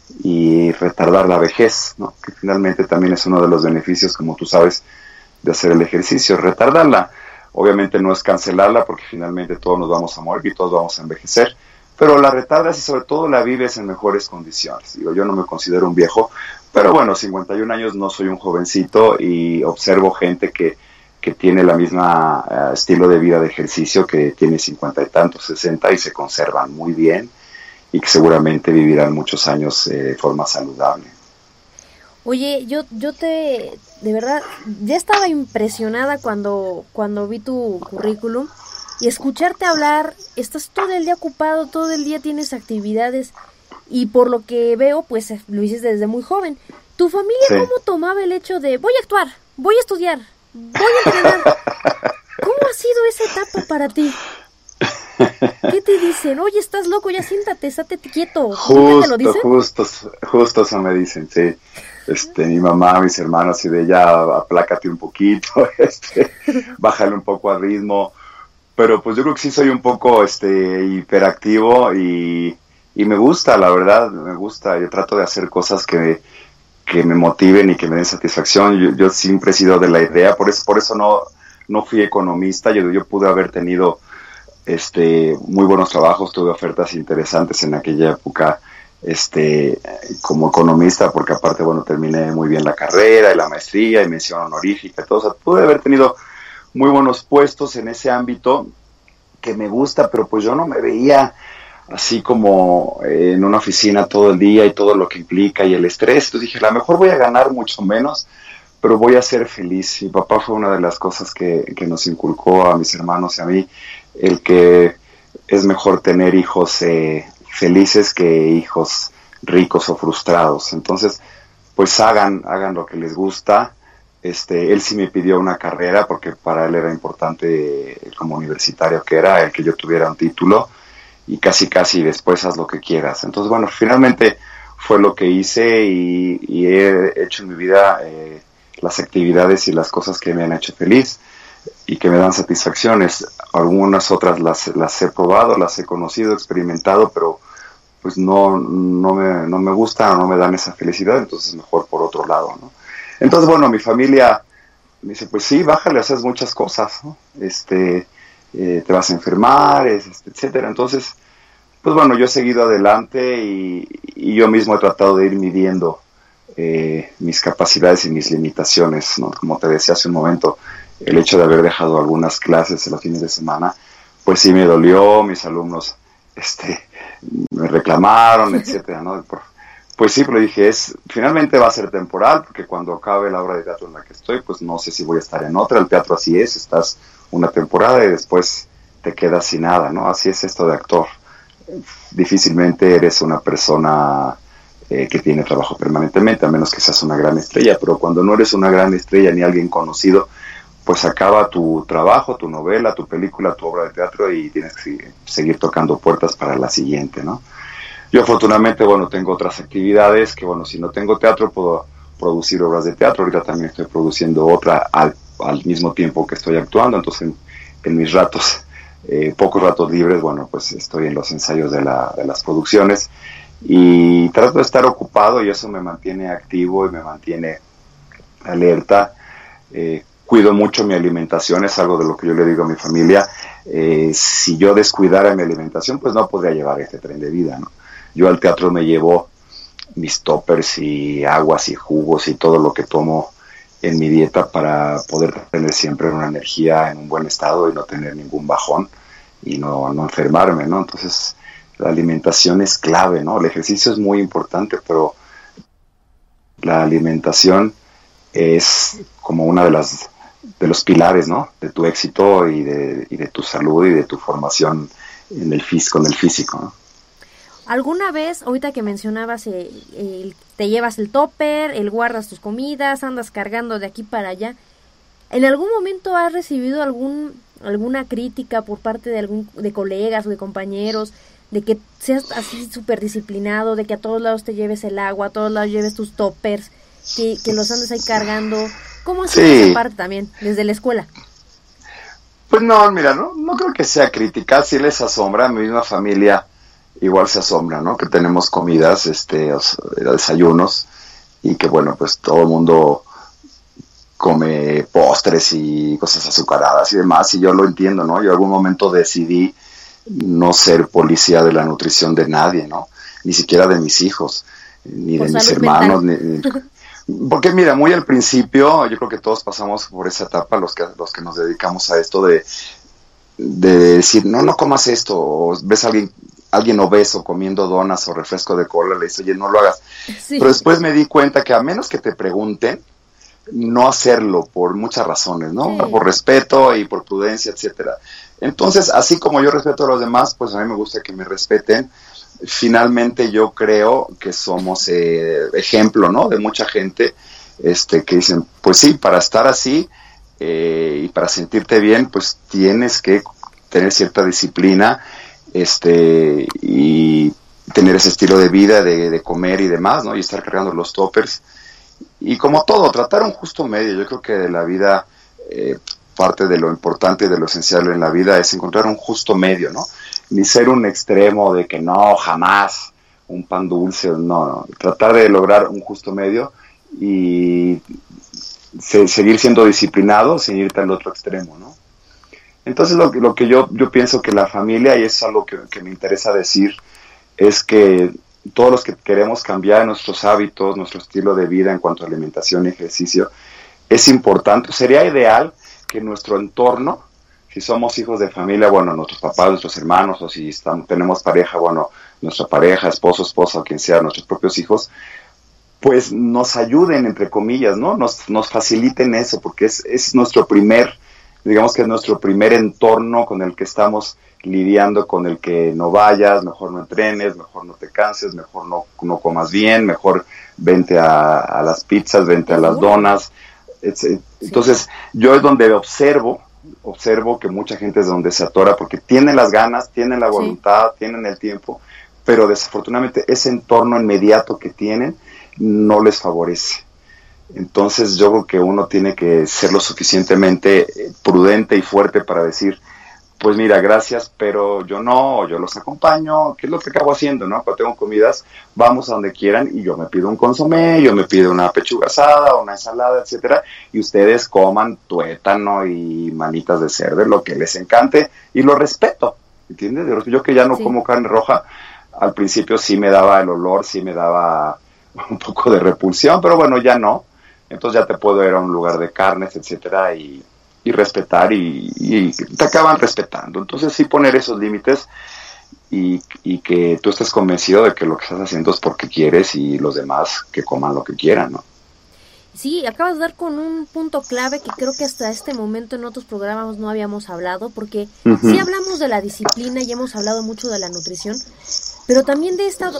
Speaker 4: y retardar la vejez, ¿no? Que finalmente también es uno de los beneficios, como tú sabes, de hacer el ejercicio, retardarla. Obviamente no es cancelarla porque finalmente todos nos vamos a morir y todos vamos a envejecer, pero la retardas y sobre todo la vives en mejores condiciones. Digo, yo no me considero un viejo, pero bueno, 51 años no soy un jovencito y observo gente que tiene la misma estilo de vida de ejercicio, que tiene 50 y tantos, 60 y se conservan muy bien y que seguramente vivirán muchos años de forma saludable.
Speaker 3: Oye, yo de verdad, ya estaba impresionada cuando vi tu currículum y escucharte hablar, estás todo el día ocupado, todo el día tienes actividades y por lo que veo, pues lo hiciste desde muy joven. ¿Tu familia sí. ¿Cómo tomaba el hecho de voy a actuar, voy a estudiar, voy a entrenar? ¿Cómo ha sido esa etapa para ti? ¿Qué te dicen? Oye, estás loco, ya siéntate, estate quieto.
Speaker 4: ¿Nunca te lo dicen? Justo eso me dicen, sí. Mi mamá, mis hermanos, y de ella, aplácate un poquito, bájale un poco al ritmo. Pero pues yo creo que sí soy un poco hiperactivo y me gusta, la verdad, me gusta. Yo trato de hacer cosas que me motiven y que me den satisfacción. Yo siempre he sido de la idea, por eso no fui economista. Yo pude haber tenido muy buenos trabajos, tuve ofertas interesantes en aquella época como economista, porque aparte, bueno, terminé muy bien la carrera y la maestría y mención honorífica y todo. O sea, pude haber tenido muy buenos puestos en ese ámbito que me gusta, pero pues yo no me veía así como en una oficina todo el día y todo lo que implica y el estrés. Entonces dije, a lo mejor voy a ganar mucho menos, pero voy a ser feliz. Mi papá fue una de las cosas que nos inculcó a mis hermanos y a mí, el que es mejor tener hijos felices que hijos ricos o frustrados. Entonces, pues hagan lo que les gusta. Él sí me pidió una carrera porque para él era importante, como universitario que era, el que yo tuviera un título. casi después haz lo que quieras. Entonces, bueno, finalmente fue lo que hice y he hecho en mi vida las actividades y las cosas que me han hecho feliz y que me dan satisfacciones. Algunas otras las he probado, las he conocido, experimentado, pero pues no me gustan o no me dan esa felicidad, entonces mejor por otro lado, ¿no? Entonces, bueno, mi familia me dice, pues sí, bájale, haces muchas cosas, ¿no? Te vas a enfermar, etcétera. Entonces, pues bueno, yo he seguido adelante y yo mismo he tratado de ir midiendo mis capacidades y mis limitaciones, ¿no? Como te decía hace un momento, el hecho de haber dejado algunas clases en los fines de semana, pues sí me dolió, mis alumnos me reclamaron, etcétera, ¿no? Pues sí, pero dije, finalmente va a ser temporal, porque cuando acabe la obra de teatro en la que estoy, pues no sé si voy a estar en otra. El teatro así es, estás una temporada y después te quedas sin nada, ¿no? Así es esto de actor. Difícilmente eres una persona que tiene trabajo permanentemente, a menos que seas una gran estrella, pero cuando no eres una gran estrella ni alguien conocido, pues acaba tu trabajo, tu novela, tu película, tu obra de teatro y tienes que seguir tocando puertas para la siguiente, ¿no? Yo afortunadamente, bueno, tengo otras actividades que, bueno, si no tengo teatro puedo producir obras de teatro. Ahorita también estoy produciendo otra al mismo tiempo que estoy actuando, entonces en mis ratos, pocos ratos libres, bueno, pues estoy en los ensayos de las producciones y trato de estar ocupado y eso me mantiene activo y me mantiene alerta. Cuido mucho mi alimentación, es algo de lo que yo le digo a mi familia. Si yo descuidara mi alimentación, pues no podría llevar este tren de vida, ¿no? Yo al teatro me llevo mis toppers y aguas y jugos y todo lo que tomo en mi dieta para poder tener siempre una energía en un buen estado y no tener ningún bajón y no enfermarme, ¿no? Entonces, la alimentación es clave, ¿no? El ejercicio es muy importante, pero la alimentación es como una de los pilares, ¿no? De tu éxito y de tu salud y de tu formación con el físico, ¿no?
Speaker 3: ¿Alguna vez, ahorita que mencionabas, te llevas el topper, guardas tus comidas, andas cargando de aquí para allá? ¿En algún momento has recibido alguna crítica por parte de colegas o de compañeros, de que seas así súper disciplinado, de que a todos lados te lleves el agua, a todos lados lleves tus toppers, que los andes ahí cargando? ¿Cómo ha sido esa parte también, desde la escuela?
Speaker 4: Pues no, mira, no creo que sea crítica, sí les asombra, a mi misma familia igual se asombra, ¿no? Que tenemos comidas, desayunos, y que bueno, pues todo el mundo come postres y cosas azucaradas y demás, y yo lo entiendo, ¿no? Yo en algún momento decidí no ser policía de la nutrición de nadie, ¿no? Ni siquiera de mis hijos, ni de mis hermanos, porque mira, muy al principio, yo creo que todos pasamos por esa etapa, los que nos dedicamos a esto de decir, no comas esto, o ves a alguien obeso comiendo donas o refresco de cola, le dices, oye, no lo hagas. Sí. Pero después me di cuenta que a menos que te pregunten, no hacerlo por muchas razones, ¿no? Sí. Por respeto y por prudencia, etcétera. Entonces, así como yo respeto a los demás, pues a mí me gusta que me respeten. Finalmente yo creo que somos ejemplo, ¿no? De mucha gente que dicen, pues sí, para estar así y para sentirte bien, pues tienes que tener cierta disciplina y tener ese estilo de vida, de comer y demás, ¿no? Y estar cargando los toppers. Y como todo, tratar un justo medio. Yo creo que de la vida, parte de lo importante y de lo esencial en la vida es encontrar un justo medio, ¿no? Ni ser un extremo de que no, jamás, un pan dulce, no. Tratar de lograr un justo medio y seguir siendo disciplinado sin irte al otro extremo, ¿no? Entonces lo que yo pienso que la familia, y es algo que me interesa decir, es que todos los que queremos cambiar nuestros hábitos, nuestro estilo de vida en cuanto a alimentación y ejercicio, es importante, sería ideal que nuestro entorno, si somos hijos de familia, bueno, nuestros papás, nuestros hermanos, o si tenemos pareja, bueno, nuestra pareja, esposo, esposa, o quien sea, nuestros propios hijos, pues nos ayuden, entre comillas, ¿no? Nos faciliten eso, porque es nuestro digamos que es nuestro primer entorno con el que estamos lidiando, con el que no vayas, mejor no entrenes, mejor no te canses, mejor no comas bien, mejor vente a las pizzas, vente a las donas. Entonces, yo es donde observo observo que mucha gente es donde se atora porque tienen las ganas, tienen la voluntad, tienen el tiempo, pero desafortunadamente ese entorno inmediato que tienen no les favorece. Entonces yo creo que uno tiene que ser lo suficientemente prudente y fuerte para decir, pues mira, gracias, pero yo no, yo los acompaño, ¿qué es lo que acabo haciendo, no? Cuando tengo comidas, vamos a donde quieran y yo me pido un consomé, yo me pido una pechuga asada, una ensalada, etcétera, y ustedes coman tuétano y manitas de cerdo, lo que les encante, y lo respeto, ¿entiendes? Yo que ya no como carne roja, al principio sí me daba el olor, sí me daba un poco de repulsión, pero bueno, ya no. Entonces ya te puedo ir a un lugar de carnes, etcétera, y respetar y te acaban respetando. Entonces sí poner esos límites y que tú estés convencido de que lo que estás haciendo es porque quieres y los demás que coman lo que quieran, ¿no?
Speaker 3: Sí, acabas de dar con un punto clave que creo que hasta este momento en otros programas no habíamos hablado, porque sí hablamos de la disciplina y hemos hablado mucho de la nutrición, pero también de esta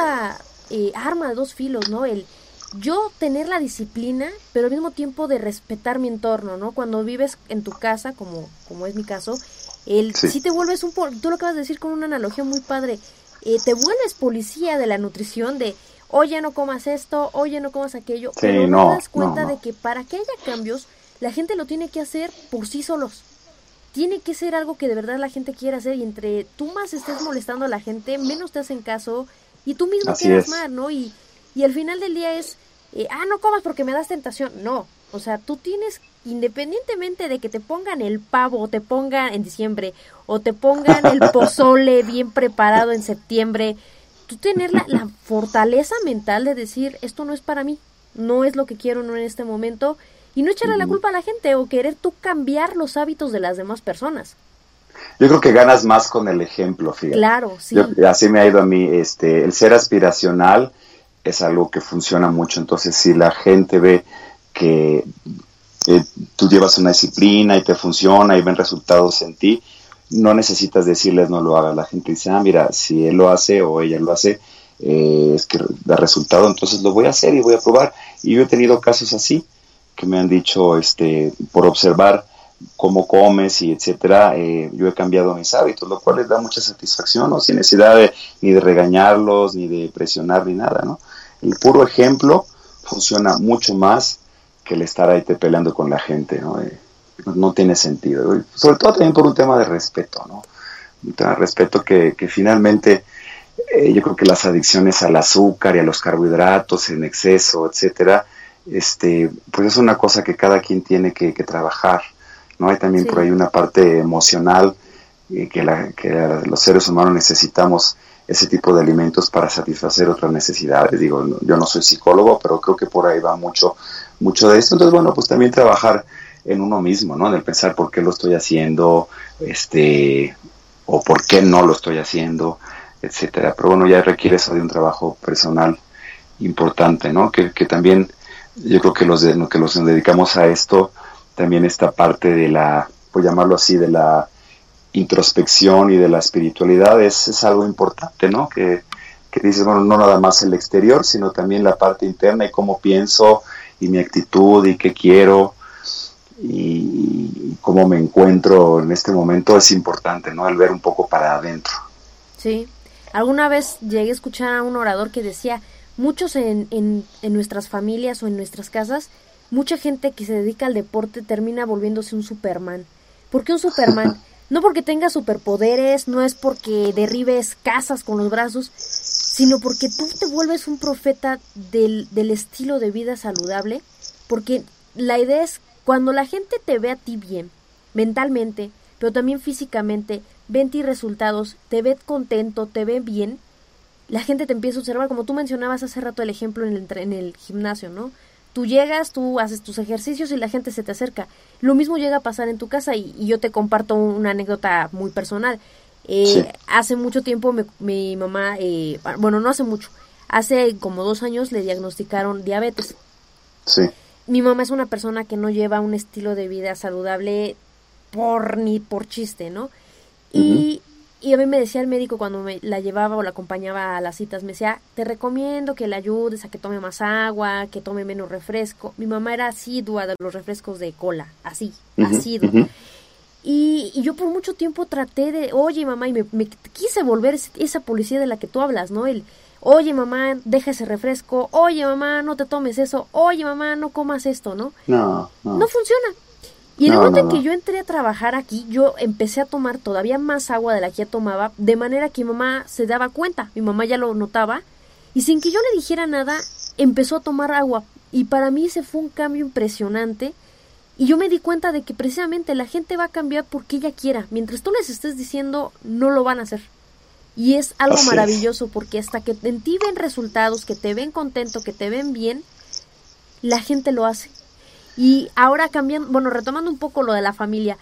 Speaker 3: arma de dos filos, ¿no? El yo tener la disciplina, pero al mismo tiempo de respetar mi entorno, ¿no? Cuando vives en tu casa, como es mi caso, sí te vuelves tú lo acabas de decir con una analogía muy padre, te vuelves policía de la nutrición, de oye, no comas esto, oye, no comas aquello, pero no te das cuenta de que para que haya cambios, la gente lo tiene que hacer por sí solos. Tiene que ser algo que de verdad la gente quiera hacer, y entre tú más estés molestando a la gente, menos te hacen caso, y tú mismo quedas mal, ¿no? Y al final del día es, no comas porque me das tentación. No, o sea, tú tienes, independientemente de que te pongan el pavo, o te pongan en diciembre, o te pongan el pozole bien preparado en septiembre, tú tener la fortaleza mental de decir, esto no es para mí, no es lo que quiero en este momento, y no echarle la culpa a la gente, o querer tú cambiar los hábitos de las demás personas.
Speaker 4: Yo creo que ganas más con el ejemplo, fíjate.
Speaker 3: Claro, sí.
Speaker 4: Así me ha ido a mí, el ser aspiracional es algo que funciona mucho. Entonces, si la gente ve que tú llevas una disciplina y te funciona y ven resultados en ti, no necesitas decirles no lo hagas. La gente dice, mira, si él lo hace o ella lo hace, es que da resultado, entonces lo voy a hacer y voy a probar. Y yo he tenido casos así, que me han dicho, por observar cómo comes y etcétera, yo he cambiado mis hábitos, lo cual les da mucha satisfacción, ¿no? Sin necesidad ni de regañarlos, ni de presionar, ni nada, ¿no? El puro ejemplo funciona mucho más que el estar ahí te peleando con la gente, ¿no? No tiene sentido, sobre todo también por un tema de respeto, ¿no? Un tema de respeto que finalmente yo creo que las adicciones al azúcar y a los carbohidratos en exceso, etcétera, pues es una cosa que cada quien tiene que trabajar, ¿no? Hay también por ahí una parte emocional que los seres humanos necesitamos ese tipo de alimentos para satisfacer otras necesidades. Digo, yo no soy psicólogo, pero creo que por ahí va mucho de esto. Entonces, bueno, pues también trabajar en uno mismo, ¿no? En el pensar por qué lo estoy haciendo, o por qué no lo estoy haciendo, etcétera. Pero bueno, ya requiere eso de un trabajo personal importante, ¿no? Que también yo creo que los que nos dedicamos a esto, también esta parte de la, por llamarlo así, de la introspección y de la espiritualidad es algo importante, ¿no? Que dices, bueno, no nada más el exterior, sino también la parte interna y cómo pienso y mi actitud y qué quiero y cómo me encuentro en este momento es importante, ¿no? El ver un poco para adentro.
Speaker 3: Sí. Alguna vez llegué a escuchar a un orador que decía, muchos en nuestras familias o en nuestras casas, mucha gente que se dedica al deporte termina volviéndose un Superman. ¿Por qué un Superman? No porque tenga superpoderes, no es porque derribes casas con los brazos, sino porque tú te vuelves un profeta del estilo de vida saludable, porque la idea es, cuando la gente te ve a ti bien, mentalmente, pero también físicamente, ven tus resultados, te ve contento, te ve bien, la gente te empieza a observar, como tú mencionabas hace rato el ejemplo en el gimnasio, ¿no? Tú llegas, tú haces tus ejercicios y la gente se te acerca. Lo mismo llega a pasar en tu casa y yo te comparto una anécdota muy personal. Sí. Hace mucho tiempo mi mamá, bueno, no hace mucho, hace como 2 años le diagnosticaron diabetes.
Speaker 4: Sí.
Speaker 3: Mi mamá es una persona que no lleva un estilo de vida saludable ni por chiste, ¿no? Uh-huh. Y a mí me decía el médico cuando la llevaba o la acompañaba a las citas, me decía, te recomiendo que le ayudes a que tome más agua, que tome menos refresco. Mi mamá era asidua de los refrescos de cola, así, asidua. Uh-huh. Y yo por mucho tiempo traté de, oye mamá, y me quise volver esa policía de la que tú hablas, ¿no? Oye mamá, deja ese refresco, oye mamá, no te tomes eso, oye mamá, no comas esto, ¿no?
Speaker 4: No
Speaker 3: funciona. Y en el momento en que yo entré a trabajar aquí, yo empecé a tomar todavía más agua de la que ya tomaba, de manera que mi mamá se daba cuenta, mi mamá ya lo notaba, y sin que yo le dijera nada, empezó a tomar agua. Y para mí ese fue un cambio impresionante, y yo me di cuenta de que precisamente la gente va a cambiar porque ella quiera. Mientras tú les estés diciendo, no lo van a hacer. Y es algo maravilloso, porque hasta que en ti ven resultados, que te ven contento, que te ven bien, la gente lo hace. Y ahora retomando un poco lo de la familia,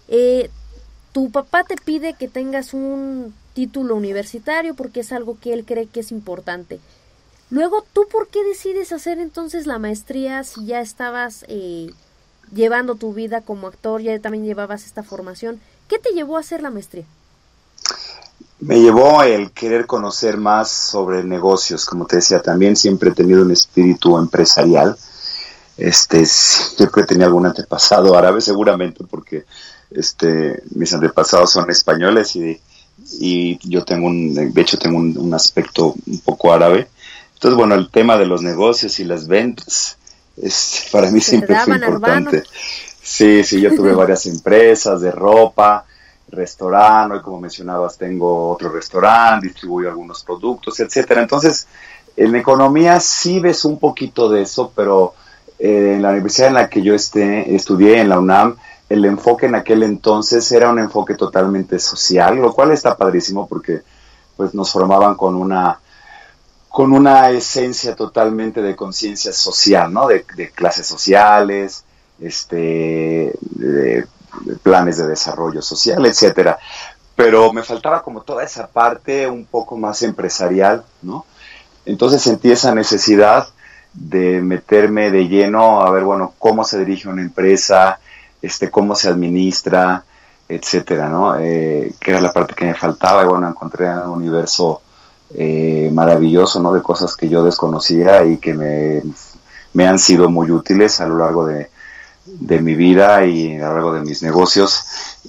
Speaker 3: tu papá te pide que tengas un título universitario porque es algo que él cree que es importante. Luego, ¿tú por qué decides hacer entonces la maestría si ya estabas llevando tu vida como actor, ya también llevabas esta formación? ¿Qué te llevó a hacer la maestría?
Speaker 4: Me llevó el querer conocer más sobre negocios. Como te decía, también siempre he tenido un espíritu empresarial. Siempre tenía algún antepasado árabe, seguramente, porque mis antepasados son españoles y yo tengo un aspecto un poco árabe. Entonces, bueno, el tema de los negocios y las ventas para mí siempre fue importante. Sí, yo tuve varias empresas de ropa, restaurante, hoy como mencionabas tengo otro restaurante, distribuyo algunos productos, etcétera. Entonces, en economía sí ves un poquito de eso, pero en la universidad en la que yo estudié, en la UNAM, el enfoque en aquel entonces era un enfoque totalmente social, lo cual está padrísimo porque pues nos formaban con una esencia totalmente de conciencia social, ¿no? De clases sociales, de planes de desarrollo social, etcétera. Pero me faltaba como toda esa parte un poco más empresarial, ¿no? Entonces sentí esa necesidad de meterme de lleno a ver, bueno, cómo se dirige una empresa, cómo se administra, etcétera, ¿no? Que era la parte que me faltaba y bueno, encontré un universo maravilloso, ¿no? De cosas que yo desconocía y que me han sido muy útiles a lo largo de mi vida y a lo largo de mis negocios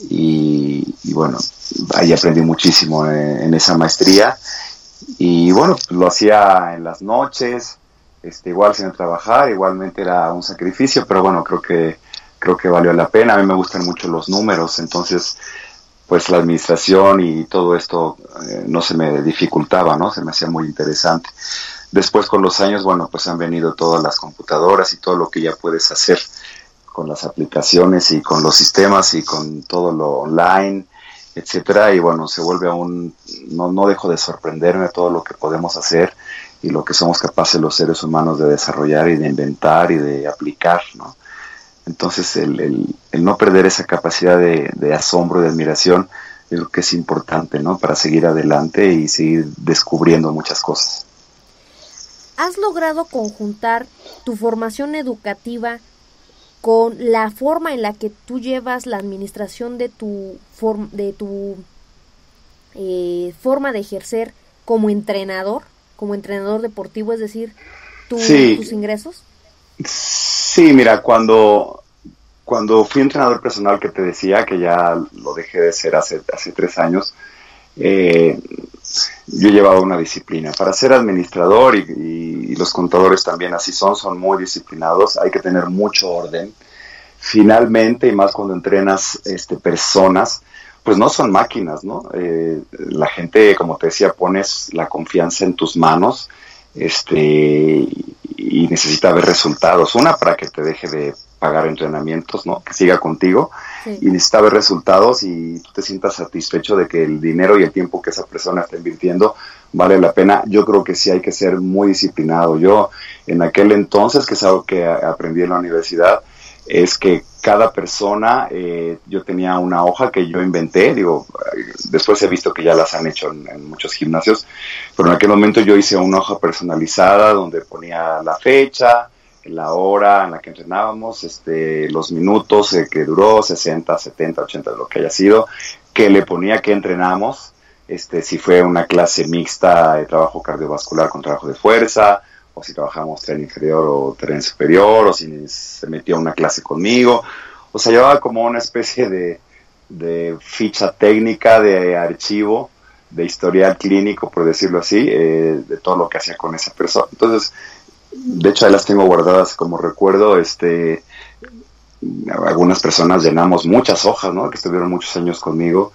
Speaker 4: y bueno, ahí aprendí muchísimo en esa maestría y bueno, lo hacía en las noches, igual sin trabajar, igualmente era un sacrificio, pero bueno, creo que valió la pena. A mí me gustan mucho los números, entonces pues la administración y todo esto no se me dificultaba, ¿no? Se me hacía muy interesante. Después con los años, bueno, pues han venido todas las computadoras y todo lo que ya puedes hacer con las aplicaciones y con los sistemas y con todo lo online, etcétera, y bueno, se vuelve no dejo de sorprenderme todo lo que podemos hacer y lo que somos capaces los seres humanos de desarrollar y de inventar y de aplicar, ¿no? Entonces el no perder esa capacidad de asombro y de admiración es lo que es importante, ¿no? Para seguir adelante y seguir descubriendo muchas cosas.
Speaker 3: ¿Has logrado conjuntar tu formación educativa con la forma en la que tú llevas la administración de tu forma de ejercer como entrenador deportivo, es decir, tus ingresos?
Speaker 4: Sí, mira, cuando fui entrenador personal, que te decía que ya lo dejé de ser hace 3 años, yo llevaba una disciplina. Para ser administrador y los contadores también así son muy disciplinados, hay que tener mucho orden. Finalmente, y más cuando entrenas personas, pues no son máquinas, ¿no? La gente, como te decía, pones la confianza en tus manos, y necesita ver resultados. Una, para que te deje de pagar entrenamientos, ¿no? Que siga contigo. Sí. Y necesita ver resultados y tú te sientas satisfecho de que el dinero y el tiempo que esa persona está invirtiendo vale la pena. Yo creo que sí hay que ser muy disciplinado. Yo, en aquel entonces, que es algo que aprendí en la universidad, es que cada persona, yo tenía una hoja que yo inventé, después he visto que ya las han hecho en muchos gimnasios, pero en aquel momento yo hice una hoja personalizada donde ponía la fecha, la hora en la que entrenábamos, los minutos que duró, 60, 70, 80, lo que haya sido, que le ponía que entrenamos, si fue una clase mixta de trabajo cardiovascular con trabajo de fuerza, o si trabajamos tren inferior o tren superior, o si se metió a una clase conmigo. O sea, llevaba como una especie de de ficha técnica, de archivo, de historial clínico, por decirlo así, de todo lo que hacía con esa persona. Entonces, de hecho, ahí las tengo guardadas como recuerdo. Algunas personas llenamos muchas hojas, ¿no? Que estuvieron muchos años conmigo,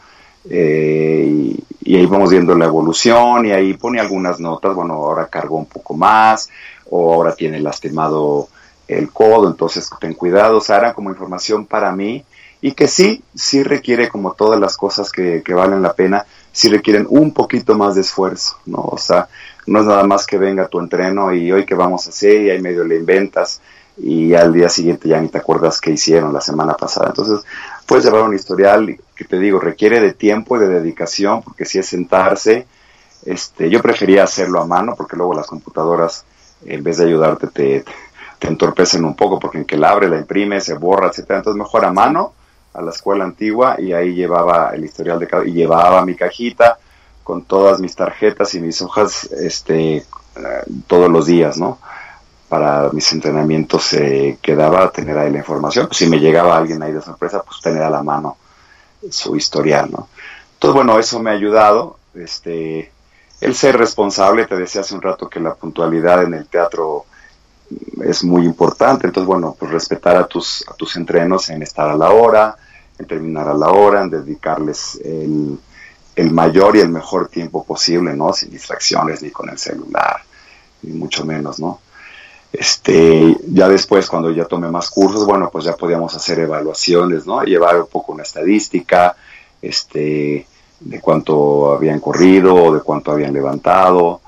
Speaker 4: y ahí vamos viendo la evolución, y ahí pone algunas notas. Bueno, ahora cargó un poco más, o ahora tiene lastimado el codo, entonces ten cuidado. O sea, era como información para mí, y que sí requiere, como todas las cosas que valen la pena, sí requieren un poquito más de esfuerzo, ¿no? O sea, no es nada más que venga tu entreno y hoy qué vamos a hacer, y ahí medio le inventas, y al día siguiente ya ni te acuerdas qué hicieron la semana pasada. Entonces, puedes llevar un historial que, te digo, requiere de tiempo y de dedicación, porque si es sentarse, yo prefería hacerlo a mano, porque luego las computadoras, en vez de ayudarte, te entorpecen un poco, porque en que la abre, la imprime, se borra, etcétera. Entonces, mejor a mano, a la escuela antigua, y ahí llevaba el historial de cada, y llevaba mi cajita con todas mis tarjetas y mis hojas, todos los días, ¿no? Para mis entrenamientos quedaba tener ahí la información. Pues si me llegaba alguien ahí de sorpresa, pues tener a la mano su historial, ¿no? Entonces, bueno, eso me ha ayudado. El ser responsable, te decía hace un rato que la puntualidad en el teatro es muy importante. Entonces, bueno, pues respetar a tus entrenos, en estar a la hora, en terminar a la hora, en dedicarles el mayor y el mejor tiempo posible, ¿no? Sin distracciones, ni con el celular, ni mucho menos, ¿no? Ya después, cuando ya tomé más cursos, bueno, pues ya podíamos hacer evaluaciones, ¿no? Llevar un poco una estadística, de cuánto habían corrido, o de cuánto habían levantado,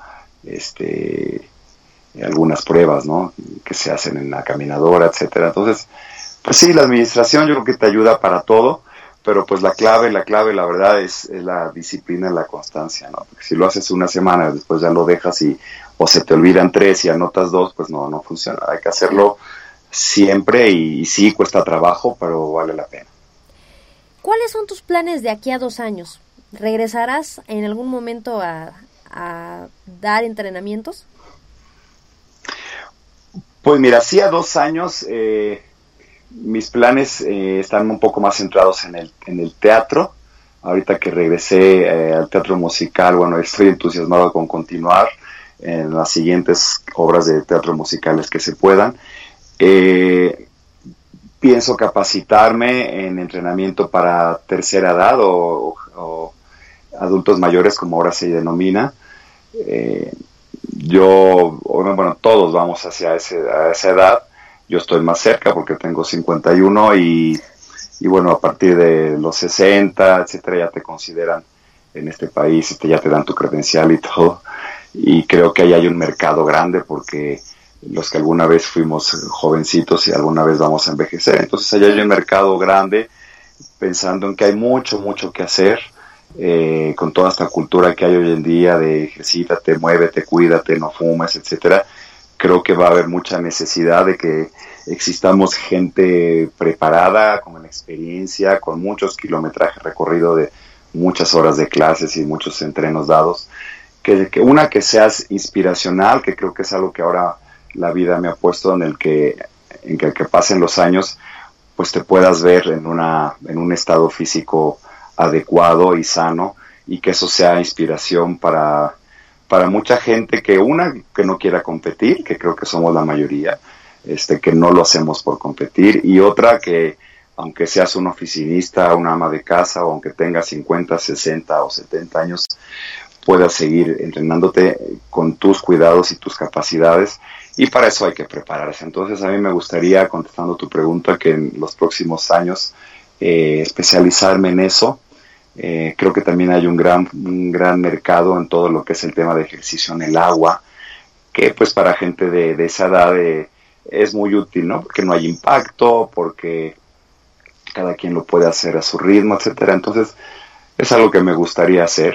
Speaker 4: algunas pruebas, ¿no? Que se hacen en la caminadora, etcétera. Entonces, pues sí, la administración yo creo que te ayuda para todo, pero pues la clave, la verdad, es la disciplina y la constancia, ¿no? Porque si lo haces una semana, después ya lo dejas o se te olvidan 3 y anotas 2, pues no funciona. Hay que hacerlo siempre, y sí cuesta trabajo, pero vale la pena.
Speaker 3: ¿Cuáles son tus planes de aquí a 2 años? ¿Regresarás en algún momento a dar entrenamientos?
Speaker 4: Pues mira, sí, a 2 años, mis planes están un poco más centrados en el teatro. Ahorita que regresé al teatro musical, bueno, estoy entusiasmado con continuar en las siguientes obras de teatro musicales que se puedan. Pienso capacitarme en entrenamiento para tercera edad o adultos mayores, como ahora se denomina. Todos vamos hacia esa edad. Yo estoy más cerca porque tengo 51 y bueno, a partir de los 60, etcétera, ya te consideran en este país, ya te dan tu credencial y todo. Y creo que ahí hay un mercado grande, porque los que alguna vez fuimos jovencitos y alguna vez vamos a envejecer. Entonces allá hay un mercado grande, pensando en que hay mucho que hacer, con toda esta cultura que hay hoy en día de ejercítate, muévete, cuídate, no fumes, etcétera. Creo que va a haber mucha necesidad de que existamos gente preparada, con experiencia, con muchos kilometrajes recorrido, de muchas horas de clases y muchos entrenos dados. Que seas inspiracional, que creo que es algo que ahora la vida me ha puesto, en el que pasen los años, pues te puedas ver en un estado físico adecuado y sano, y que eso sea inspiración para mucha gente que no quiera competir, que creo que somos la mayoría, que no lo hacemos por competir, y otra que, aunque seas un oficinista, una ama de casa, o aunque tengas 50, 60 o 70 años, puedas seguir entrenándote con tus cuidados y tus capacidades, y para eso hay que prepararse. Entonces, a mí me gustaría, contestando tu pregunta, que en los próximos años especializarme en eso. Creo que también hay un gran mercado en todo lo que es el tema de ejercicio en el agua, que pues para gente de esa edad es muy útil, ¿no? Porque no hay impacto, porque cada quien lo puede hacer a su ritmo, etcétera. Entonces, es algo que me gustaría hacer,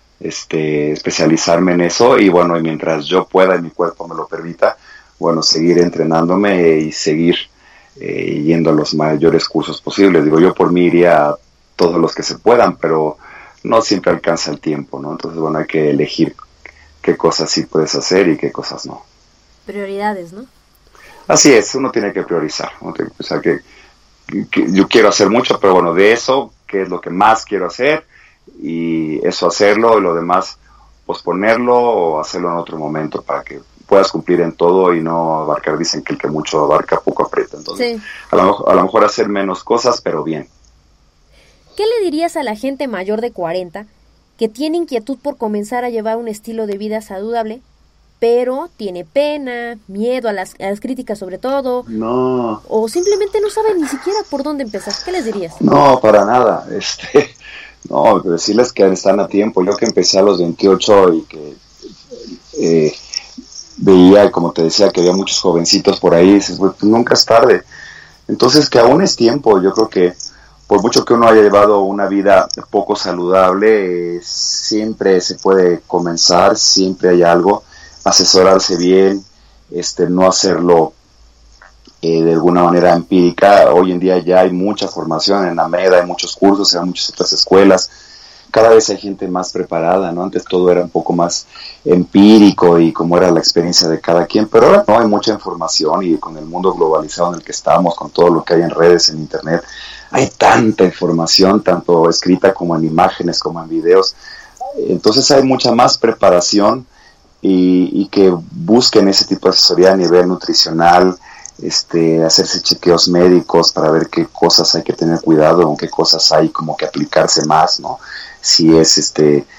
Speaker 4: especializarme en eso, y bueno, y mientras yo pueda y mi cuerpo me lo permita, bueno, seguir entrenándome y seguir yendo a los mayores cursos posibles. Digo, yo por mí iría a todos los que se puedan, pero no siempre alcanza el tiempo, ¿no? Entonces, bueno, hay que elegir qué cosas sí puedes hacer y qué cosas no.
Speaker 3: Prioridades, ¿no?
Speaker 4: Así es, uno tiene que priorizar. Uno tiene que pensar que yo quiero hacer mucho, pero bueno, de eso, qué es lo que más quiero hacer y eso hacerlo y lo demás posponerlo o hacerlo en otro momento para que puedas cumplir en todo y no abarcar, dicen que el que mucho abarca poco aprieta, entonces sí. a lo mejor hacer menos cosas pero bien.
Speaker 3: ¿Qué le dirías a la gente mayor de 40 que tiene inquietud por comenzar a llevar un estilo de vida saludable, pero tiene pena, miedo a las críticas sobre todo?
Speaker 4: No.
Speaker 3: O simplemente no sabe ni siquiera por dónde empezar. ¿Qué les dirías?
Speaker 4: No, para nada. No, decirles que están a tiempo. Yo que empecé a los 28 y que veía, como te decía, que había muchos jovencitos por ahí, dices, pues nunca es tarde. Entonces, que aún es tiempo. Yo creo que por mucho que uno haya llevado una vida poco saludable, siempre se puede comenzar, siempre hay algo, asesorarse bien, no hacerlo de alguna manera empírica. Hoy en día ya hay mucha formación en AMED, hay muchos cursos, hay muchas otras escuelas, cada vez hay gente más preparada, ¿no? Antes todo era un poco más empírico y como era la experiencia de cada quien, pero ahora no, hay mucha información y con el mundo globalizado en el que estamos, con todo lo que hay en redes, en internet, hay tanta información, tanto escrita como en imágenes, como en videos. Entonces hay mucha más preparación y que busquen ese tipo de asesoría a nivel nutricional, hacerse chequeos médicos para ver qué cosas hay que tener cuidado, con qué cosas hay como que aplicarse más, ¿no? Si es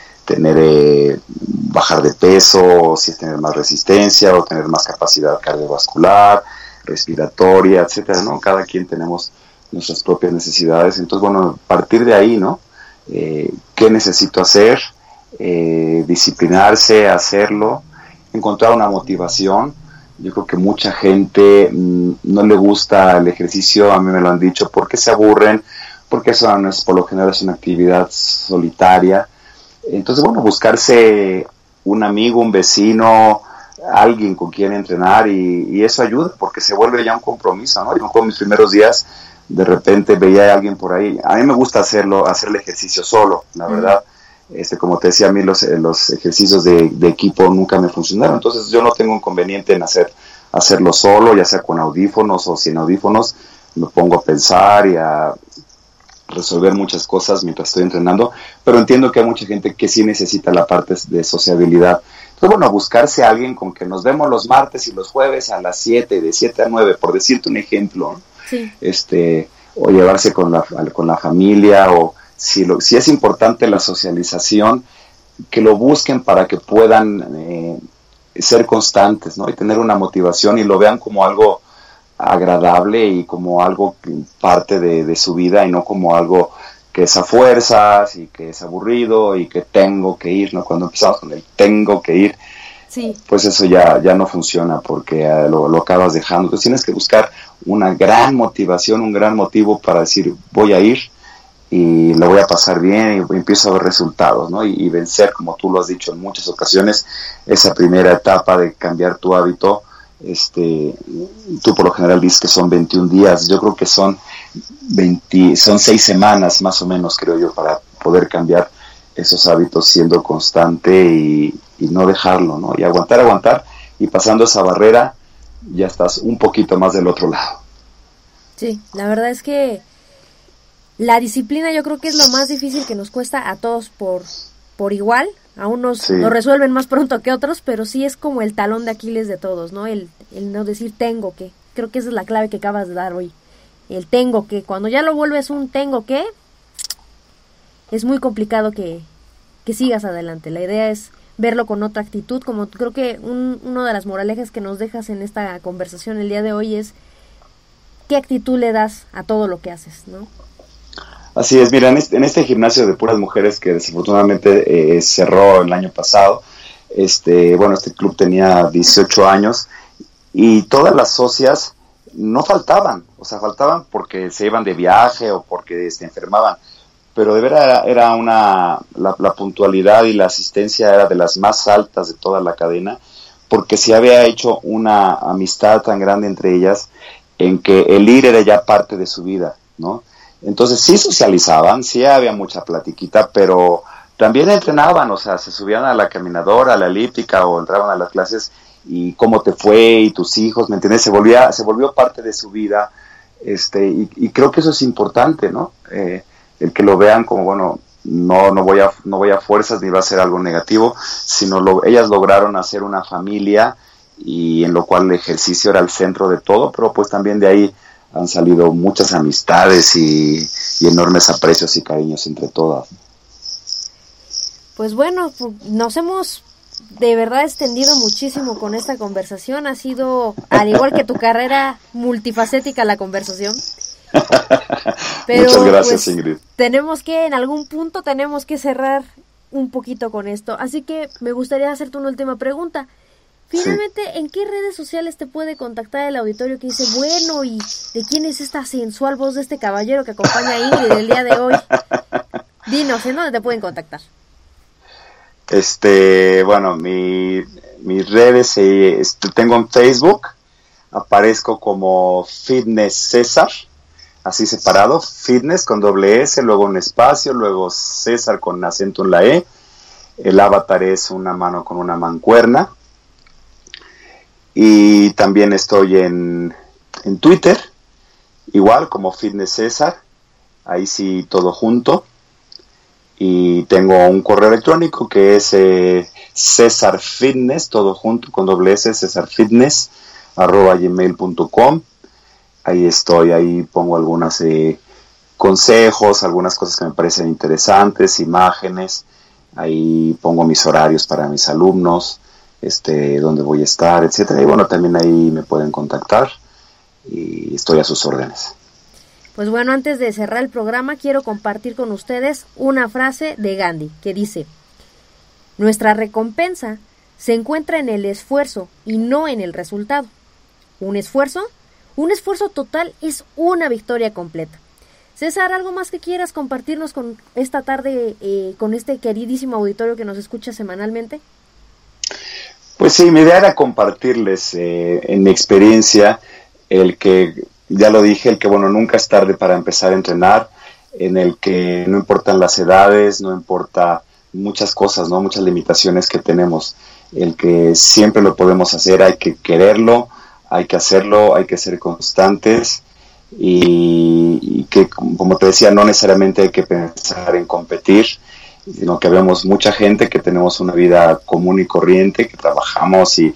Speaker 4: bajar de peso, o si es tener más resistencia, o tener más capacidad cardiovascular, respiratoria, etcétera, ¿no? Cada quien tenemos nuestras propias necesidades. Entonces, bueno, partir de ahí, ¿no? ¿Qué necesito hacer? Disciplinarse, hacerlo, encontrar una motivación. Yo creo que mucha gente no le gusta el ejercicio, a mí me lo han dicho, porque se aburren, porque eso por lo general es una actividad solitaria. Entonces, bueno, buscarse un amigo, un vecino, alguien con quien entrenar y eso ayuda, porque se vuelve ya un compromiso, ¿no? Yo con mis primeros días, de repente veía a alguien por ahí. A mí me gusta hacer el ejercicio solo, la verdad. Como te decía, a mí los ejercicios de equipo nunca me funcionaron, entonces yo no tengo inconveniente en hacerlo solo, ya sea con audífonos o sin audífonos. Me pongo a pensar y a resolver muchas cosas mientras estoy entrenando, pero entiendo que hay mucha gente que sí necesita la parte de sociabilidad. Entonces, bueno, buscarse a alguien con que nos vemos los martes y los jueves a las 7, de 7 a 9, por decirte un ejemplo,
Speaker 3: sí.
Speaker 4: O llevarse con la familia, o si es importante la socialización, que lo busquen para que puedan ser constantes, ¿no? Y tener una motivación y lo vean como algo agradable y como algo parte de su vida y no como algo que es a fuerzas y que es aburrido y que tengo que ir, ¿no? Cuando empezamos con el tengo que ir,
Speaker 3: sí,
Speaker 4: pues eso ya no funciona porque lo acabas dejando. Entonces tienes que buscar una gran motivación, un gran motivo para decir voy a ir y lo voy a pasar bien y empiezo a ver resultados, ¿no? Y vencer, como tú lo has dicho en muchas ocasiones, esa primera etapa de cambiar tu hábito. Tú por lo general dices que son 21 días, yo creo que son 6 semanas más o menos, creo yo, para poder cambiar esos hábitos siendo constante y no dejarlo, ¿no? Y aguantar, y pasando esa barrera ya estás un poquito más del otro lado.
Speaker 3: Sí, la verdad es que la disciplina yo creo que es lo más difícil que nos cuesta a todos por igual. A unos
Speaker 4: sí.
Speaker 3: Lo resuelven más pronto que otros, pero sí es como el talón de Aquiles de todos, ¿no? El no decir tengo que. Creo que esa es la clave que acabas de dar hoy. El tengo que. Cuando ya lo vuelves un tengo que, es muy complicado que sigas adelante. La idea es verlo con otra actitud, como creo que una de las moralejas que nos dejas en esta conversación el día de hoy es qué actitud le das a todo lo que haces, ¿no?
Speaker 4: Así es, mira, en este gimnasio de puras mujeres que desafortunadamente cerró el año pasado, este club tenía 18 años y todas las socias no faltaban, faltaban porque se iban de viaje o porque se enfermaban, pero de verdad era la puntualidad y la asistencia era de las más altas de toda la cadena, porque se había hecho una amistad tan grande entre ellas en que el ir era ya parte de su vida, ¿no? Entonces sí socializaban, sí había mucha platiquita, pero también entrenaban, se subían a la caminadora, a la elíptica o entraban a las clases y cómo te fue y tus hijos, ¿me entiendes? Se volvió parte de su vida, y creo que eso es importante, ¿no? el que lo vean como, bueno, no voy a fuerzas ni va a ser algo negativo, sino ellas lograron hacer una familia, y en lo cual el ejercicio era el centro de todo, pero pues también de ahí han salido muchas amistades y enormes aprecios y cariños entre todas.
Speaker 3: Pues bueno, nos hemos de verdad extendido muchísimo con esta conversación. Ha sido, al igual que tu carrera, multifacética la conversación. Pero
Speaker 4: muchas gracias,
Speaker 3: pues,
Speaker 4: Ingrid.
Speaker 3: en algún punto tenemos que cerrar un poquito con esto. Así que me gustaría hacerte una última pregunta. Finalmente, sí. ¿En qué redes sociales te puede contactar el auditorio que dice, bueno, y de quién es esta sensual voz de este caballero que acompaña a Ingrid el día de hoy? Dinos, ¿en dónde te pueden contactar?
Speaker 4: Bueno, mis redes, tengo en Facebook, aparezco como Fitness César, así separado, Fitness con doble S, luego un espacio, luego César con acento en la E. El avatar es una mano con una mancuerna. Y también estoy en Twitter, igual como Fitness César, ahí sí todo junto. Y tengo un correo electrónico que es César Fitness, todo junto con doble S, cesarfitness @gmail.com. Ahí estoy, ahí pongo algunos consejos, algunas cosas que me parecen interesantes, imágenes. Ahí pongo mis horarios para mis alumnos, dónde voy a estar, etcétera. Y bueno, también ahí me pueden contactar y estoy a sus órdenes.
Speaker 3: Pues bueno, antes de cerrar el programa, quiero compartir con ustedes una frase de Gandhi que dice: nuestra recompensa se encuentra en el esfuerzo y no en el resultado. Un esfuerzo total es una victoria completa. César, ¿algo más que quieras compartirnos con esta tarde, con este queridísimo auditorio que nos escucha semanalmente?
Speaker 4: Pues sí, mi idea era compartirles en mi experiencia el que, ya lo dije, el que bueno, nunca es tarde para empezar a entrenar, en el que no importan las edades, no importa muchas cosas, ¿no? Muchas limitaciones que tenemos, el que siempre lo podemos hacer, hay que quererlo, hay que hacerlo, hay que ser constantes y que, como te decía, no necesariamente hay que pensar en competir, sino que vemos mucha gente que tenemos una vida común y corriente, que trabajamos y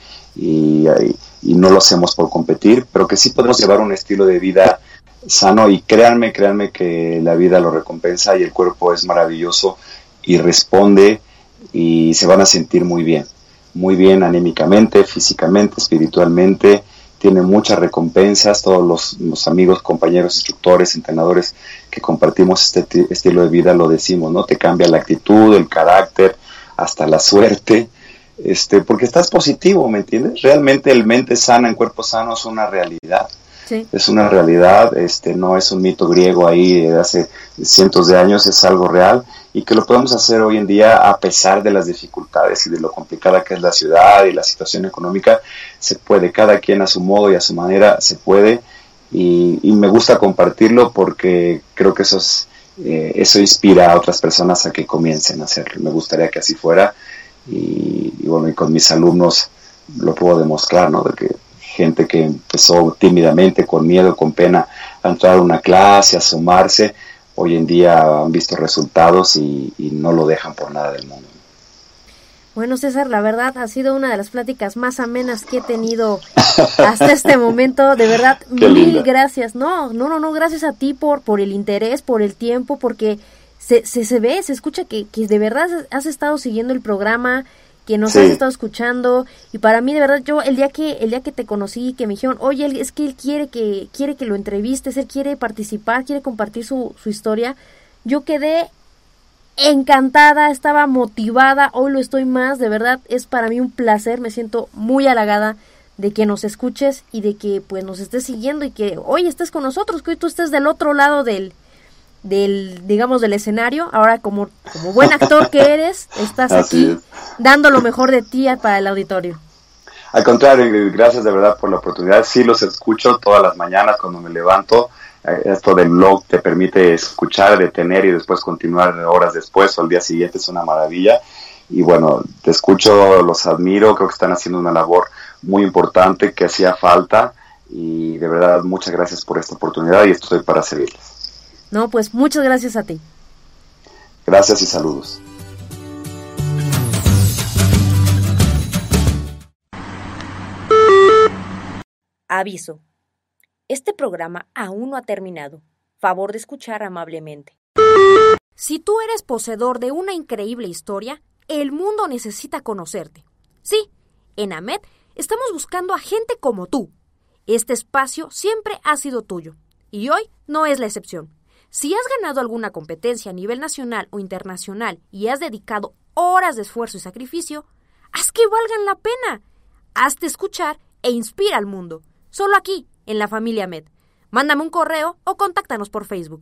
Speaker 4: no lo hacemos por competir, pero que sí podemos llevar un estilo de vida sano y créanme que la vida lo recompensa y el cuerpo es maravilloso y responde y se van a sentir muy bien anímicamente, físicamente, espiritualmente. Tiene muchas recompensas. Todos los amigos, compañeros, instructores, entrenadores que compartimos este estilo de vida lo decimos, ¿no? Te cambia la actitud, el carácter, hasta la suerte, porque estás positivo, ¿me entiendes? Realmente el mente sana en cuerpo sano es una realidad. Sí. Es una realidad, no es un mito griego ahí de hace cientos de años, es algo real y que lo podemos hacer hoy en día a pesar de las dificultades y de lo complicada que es la ciudad y la situación económica. Se puede, cada quien a su modo y a su manera se puede y me gusta compartirlo porque creo que eso inspira a otras personas a que comiencen a hacerlo. Me gustaría que así fuera y bueno, y con mis alumnos lo puedo demostrar, ¿no? De que gente que empezó tímidamente, con miedo, con pena, a entrar a una clase, a sumarse, hoy en día han visto resultados y no lo dejan por nada del mundo.
Speaker 3: Bueno, César, la verdad ha sido una de las pláticas más amenas que he tenido hasta este momento. De verdad, mil gracias. No, gracias a ti por el interés, por el tiempo, porque se ve, se escucha que de verdad has estado siguiendo el programa, que nos has estado escuchando, y para mí de verdad, yo el día que te conocí, que me dijeron, oye, es que él quiere que lo entrevistes, él quiere participar, quiere compartir su historia, yo quedé encantada, estaba motivada, hoy lo estoy más, de verdad es para mí un placer, me siento muy halagada de que nos escuches y de que pues nos estés siguiendo y que hoy estés con nosotros, que hoy tú estés del otro lado del escenario, ahora como buen actor que eres, estás aquí dando lo mejor de ti para el auditorio.
Speaker 4: Al contrario, Ingrid, gracias de verdad por la oportunidad. Sí los escucho todas las mañanas cuando me levanto. Esto del blog te permite escuchar, detener y después continuar horas después o al día siguiente, es una maravilla. Y bueno, te escucho, los admiro, creo que están haciendo una labor muy importante que hacía falta y de verdad muchas gracias por esta oportunidad y estoy para servirles.
Speaker 3: No, pues muchas gracias a ti.
Speaker 4: Gracias y saludos.
Speaker 3: Aviso. Este programa aún no ha terminado. Favor de escuchar amablemente. Si tú eres poseedor de una increíble historia, el mundo necesita conocerte. Sí, en AMED estamos buscando a gente como tú. Este espacio siempre ha sido tuyo, y hoy no es la excepción. Si has ganado alguna competencia a nivel nacional o internacional y has dedicado horas de esfuerzo y sacrificio, haz que valgan la pena. Hazte escuchar e inspira al mundo. Solo aquí, en la familia AMED. Mándame un correo o contáctanos por Facebook.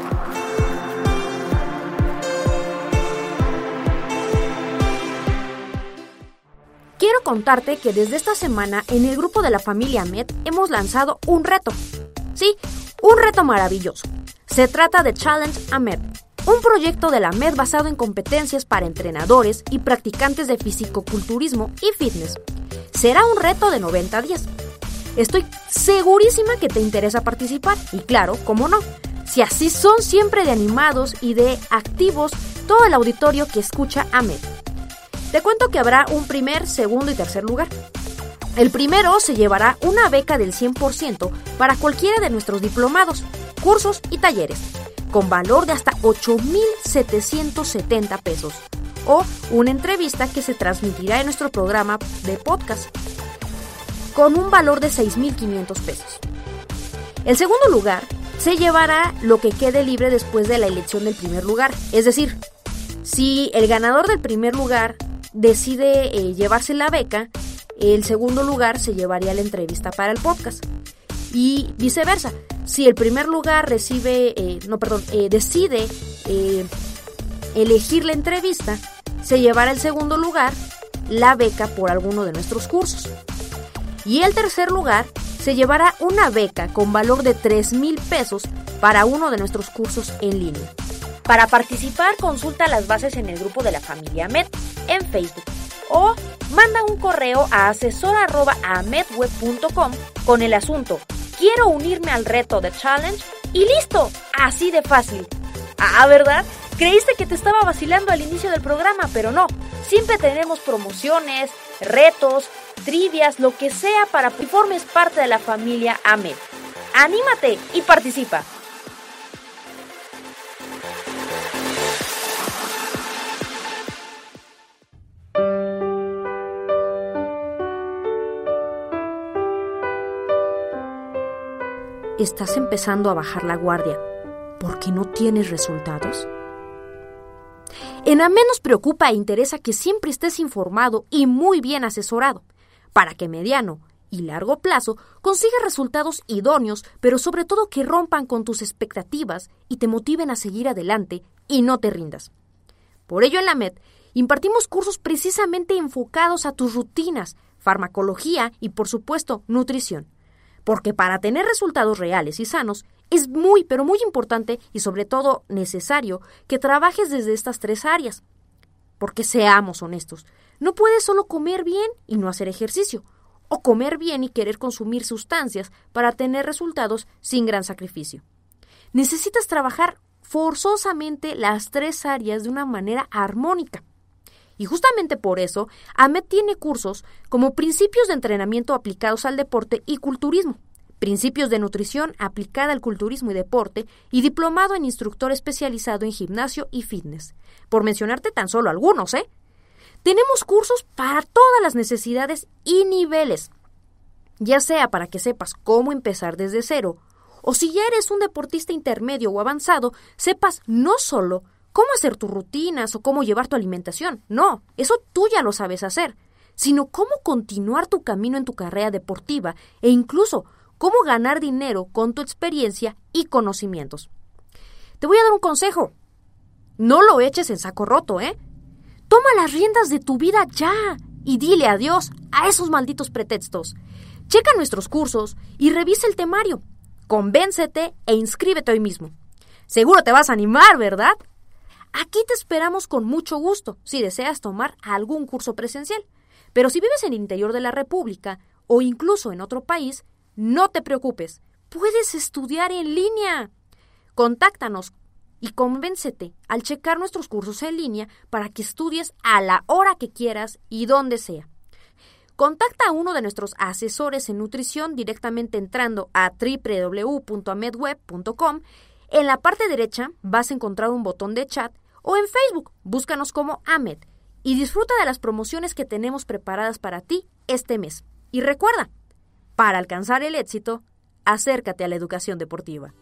Speaker 3: Quiero contarte que desde esta semana en el grupo de la familia AMED hemos lanzado un reto. Sí, un reto maravilloso. Se trata de Challenge AMED, un proyecto de la AMED basado en competencias para entrenadores y practicantes de fisicoculturismo y fitness. Será un reto de 90 días. Estoy segurísima que te interesa participar y claro, cómo no, si así son siempre de animados y de activos todo el auditorio que escucha AMED. Te cuento que habrá un primer, segundo y tercer lugar. El primero se llevará una beca del 100% para cualquiera de nuestros diplomados, cursos y talleres, con valor de hasta 8,770 pesos, o una entrevista que se transmitirá en nuestro programa de podcast, con un valor de 6,500 pesos. El segundo lugar se llevará lo que quede libre después de la elección del primer lugar, es decir, si el ganador del primer lugar decide llevarse la beca, el segundo lugar se llevaría la entrevista para el podcast. Y viceversa, si el primer lugar decide elegir la entrevista, se llevará el segundo lugar la beca por alguno de nuestros cursos. Y el tercer lugar se llevará una beca con valor de 3,000 pesos para uno de nuestros cursos en línea. Para participar, consulta las bases en el grupo de la familia AMED en Facebook o manda un correo a asesor@amedweb.com con el asunto "Quiero unirme al reto de Challenge" y listo, así de fácil. ¿Verdad? Creíste que te estaba vacilando al inicio del programa, pero no. Siempre tenemos promociones, retos, trivias, lo que sea para que formes parte de la familia AMED. ¡Anímate y participa! ¿Estás empezando a bajar la guardia porque no tienes resultados? En AMED nos preocupa e interesa que siempre estés informado y muy bien asesorado, para que a mediano y largo plazo consigas resultados idóneos, pero sobre todo que rompan con tus expectativas y te motiven a seguir adelante y no te rindas. Por ello en la AMED impartimos cursos precisamente enfocados a tus rutinas, farmacología y por supuesto nutrición. Porque para tener resultados reales y sanos es muy, pero muy importante y sobre todo necesario que trabajes desde estas 3 áreas. Porque seamos honestos, no puedes solo comer bien y no hacer ejercicio, o comer bien y querer consumir sustancias para tener resultados sin gran sacrificio. Necesitas trabajar forzosamente las 3 áreas de una manera armónica. Y justamente por eso, AMED tiene cursos como Principios de Entrenamiento aplicados al deporte y culturismo, Principios de Nutrición aplicada al culturismo y deporte y Diplomado en Instructor especializado en gimnasio y fitness, por mencionarte tan solo algunos, ¿eh? Tenemos cursos para todas las necesidades y niveles, ya sea para que sepas cómo empezar desde cero, o si ya eres un deportista intermedio o avanzado, sepas no solo cómo hacer tus rutinas o cómo llevar tu alimentación. No, eso tú ya lo sabes hacer, sino cómo continuar tu camino en tu carrera deportiva e incluso cómo ganar dinero con tu experiencia y conocimientos. Te voy a dar un consejo. No lo eches en saco roto, ¿eh? Toma las riendas de tu vida ya y dile adiós a esos malditos pretextos. Checa nuestros cursos y revisa el temario. Convéncete e inscríbete hoy mismo. Seguro te vas a animar, ¿verdad? Aquí te esperamos con mucho gusto si deseas tomar algún curso presencial. Pero si vives en el interior de la República o incluso en otro país, no te preocupes, puedes estudiar en línea. Contáctanos y convéncete al checar nuestros cursos en línea para que estudies a la hora que quieras y donde sea. Contacta a uno de nuestros asesores en nutrición directamente entrando a www.amedweb.com. En la parte derecha vas a encontrar un botón de chat o en Facebook, búscanos como AMED y disfruta de las promociones que tenemos preparadas para ti este mes. Y recuerda, para alcanzar el éxito, acércate a la educación deportiva.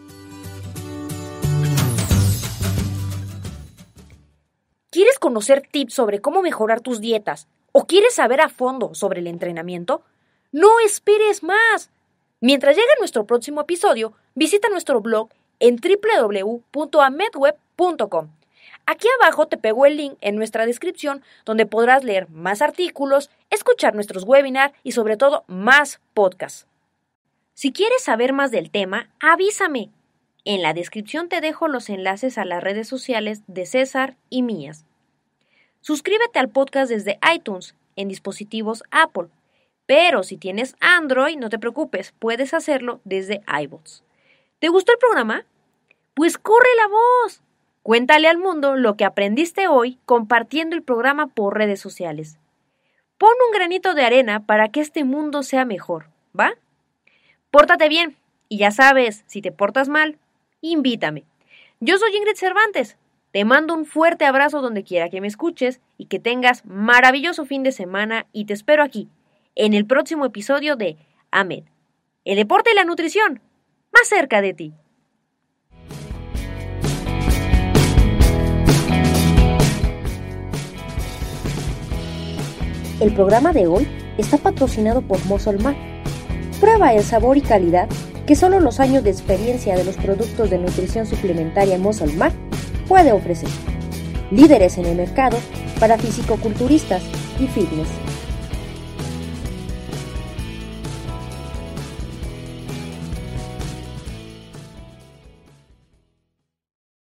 Speaker 3: ¿Quieres conocer tips sobre cómo mejorar tus dietas o quieres saber a fondo sobre el entrenamiento? ¡No esperes más! Mientras llega nuestro próximo episodio, visita nuestro blog en www.amedweb.com. Aquí abajo te pego el link en nuestra descripción donde podrás leer más artículos, escuchar nuestros webinars y sobre todo más podcasts. Si quieres saber más del tema, avísame. En la descripción te dejo los enlaces a las redes sociales de César y mías. Suscríbete al podcast desde iTunes en dispositivos Apple, pero si tienes Android, no te preocupes, puedes hacerlo desde iVoox. ¿Te gustó el programa? Pues corre la voz. Cuéntale al mundo lo que aprendiste hoy compartiendo el programa por redes sociales. Pon un granito de arena para que este mundo sea mejor, ¿va? Pórtate bien y ya sabes, si te portas mal, invítame. Yo soy Ingrid Cervantes. Te mando un fuerte abrazo donde quiera que me escuches y que tengas maravilloso fin de semana y te espero aquí, en el próximo episodio de AMED, el deporte y la nutrición, más cerca de ti. El programa de hoy está patrocinado por Muscle Mar. Prueba el sabor y calidad que solo los años de experiencia de los productos de nutrición suplementaria Muscle Mar puede ofrecer. Líderes en el mercado para fisicoculturistas y fitness.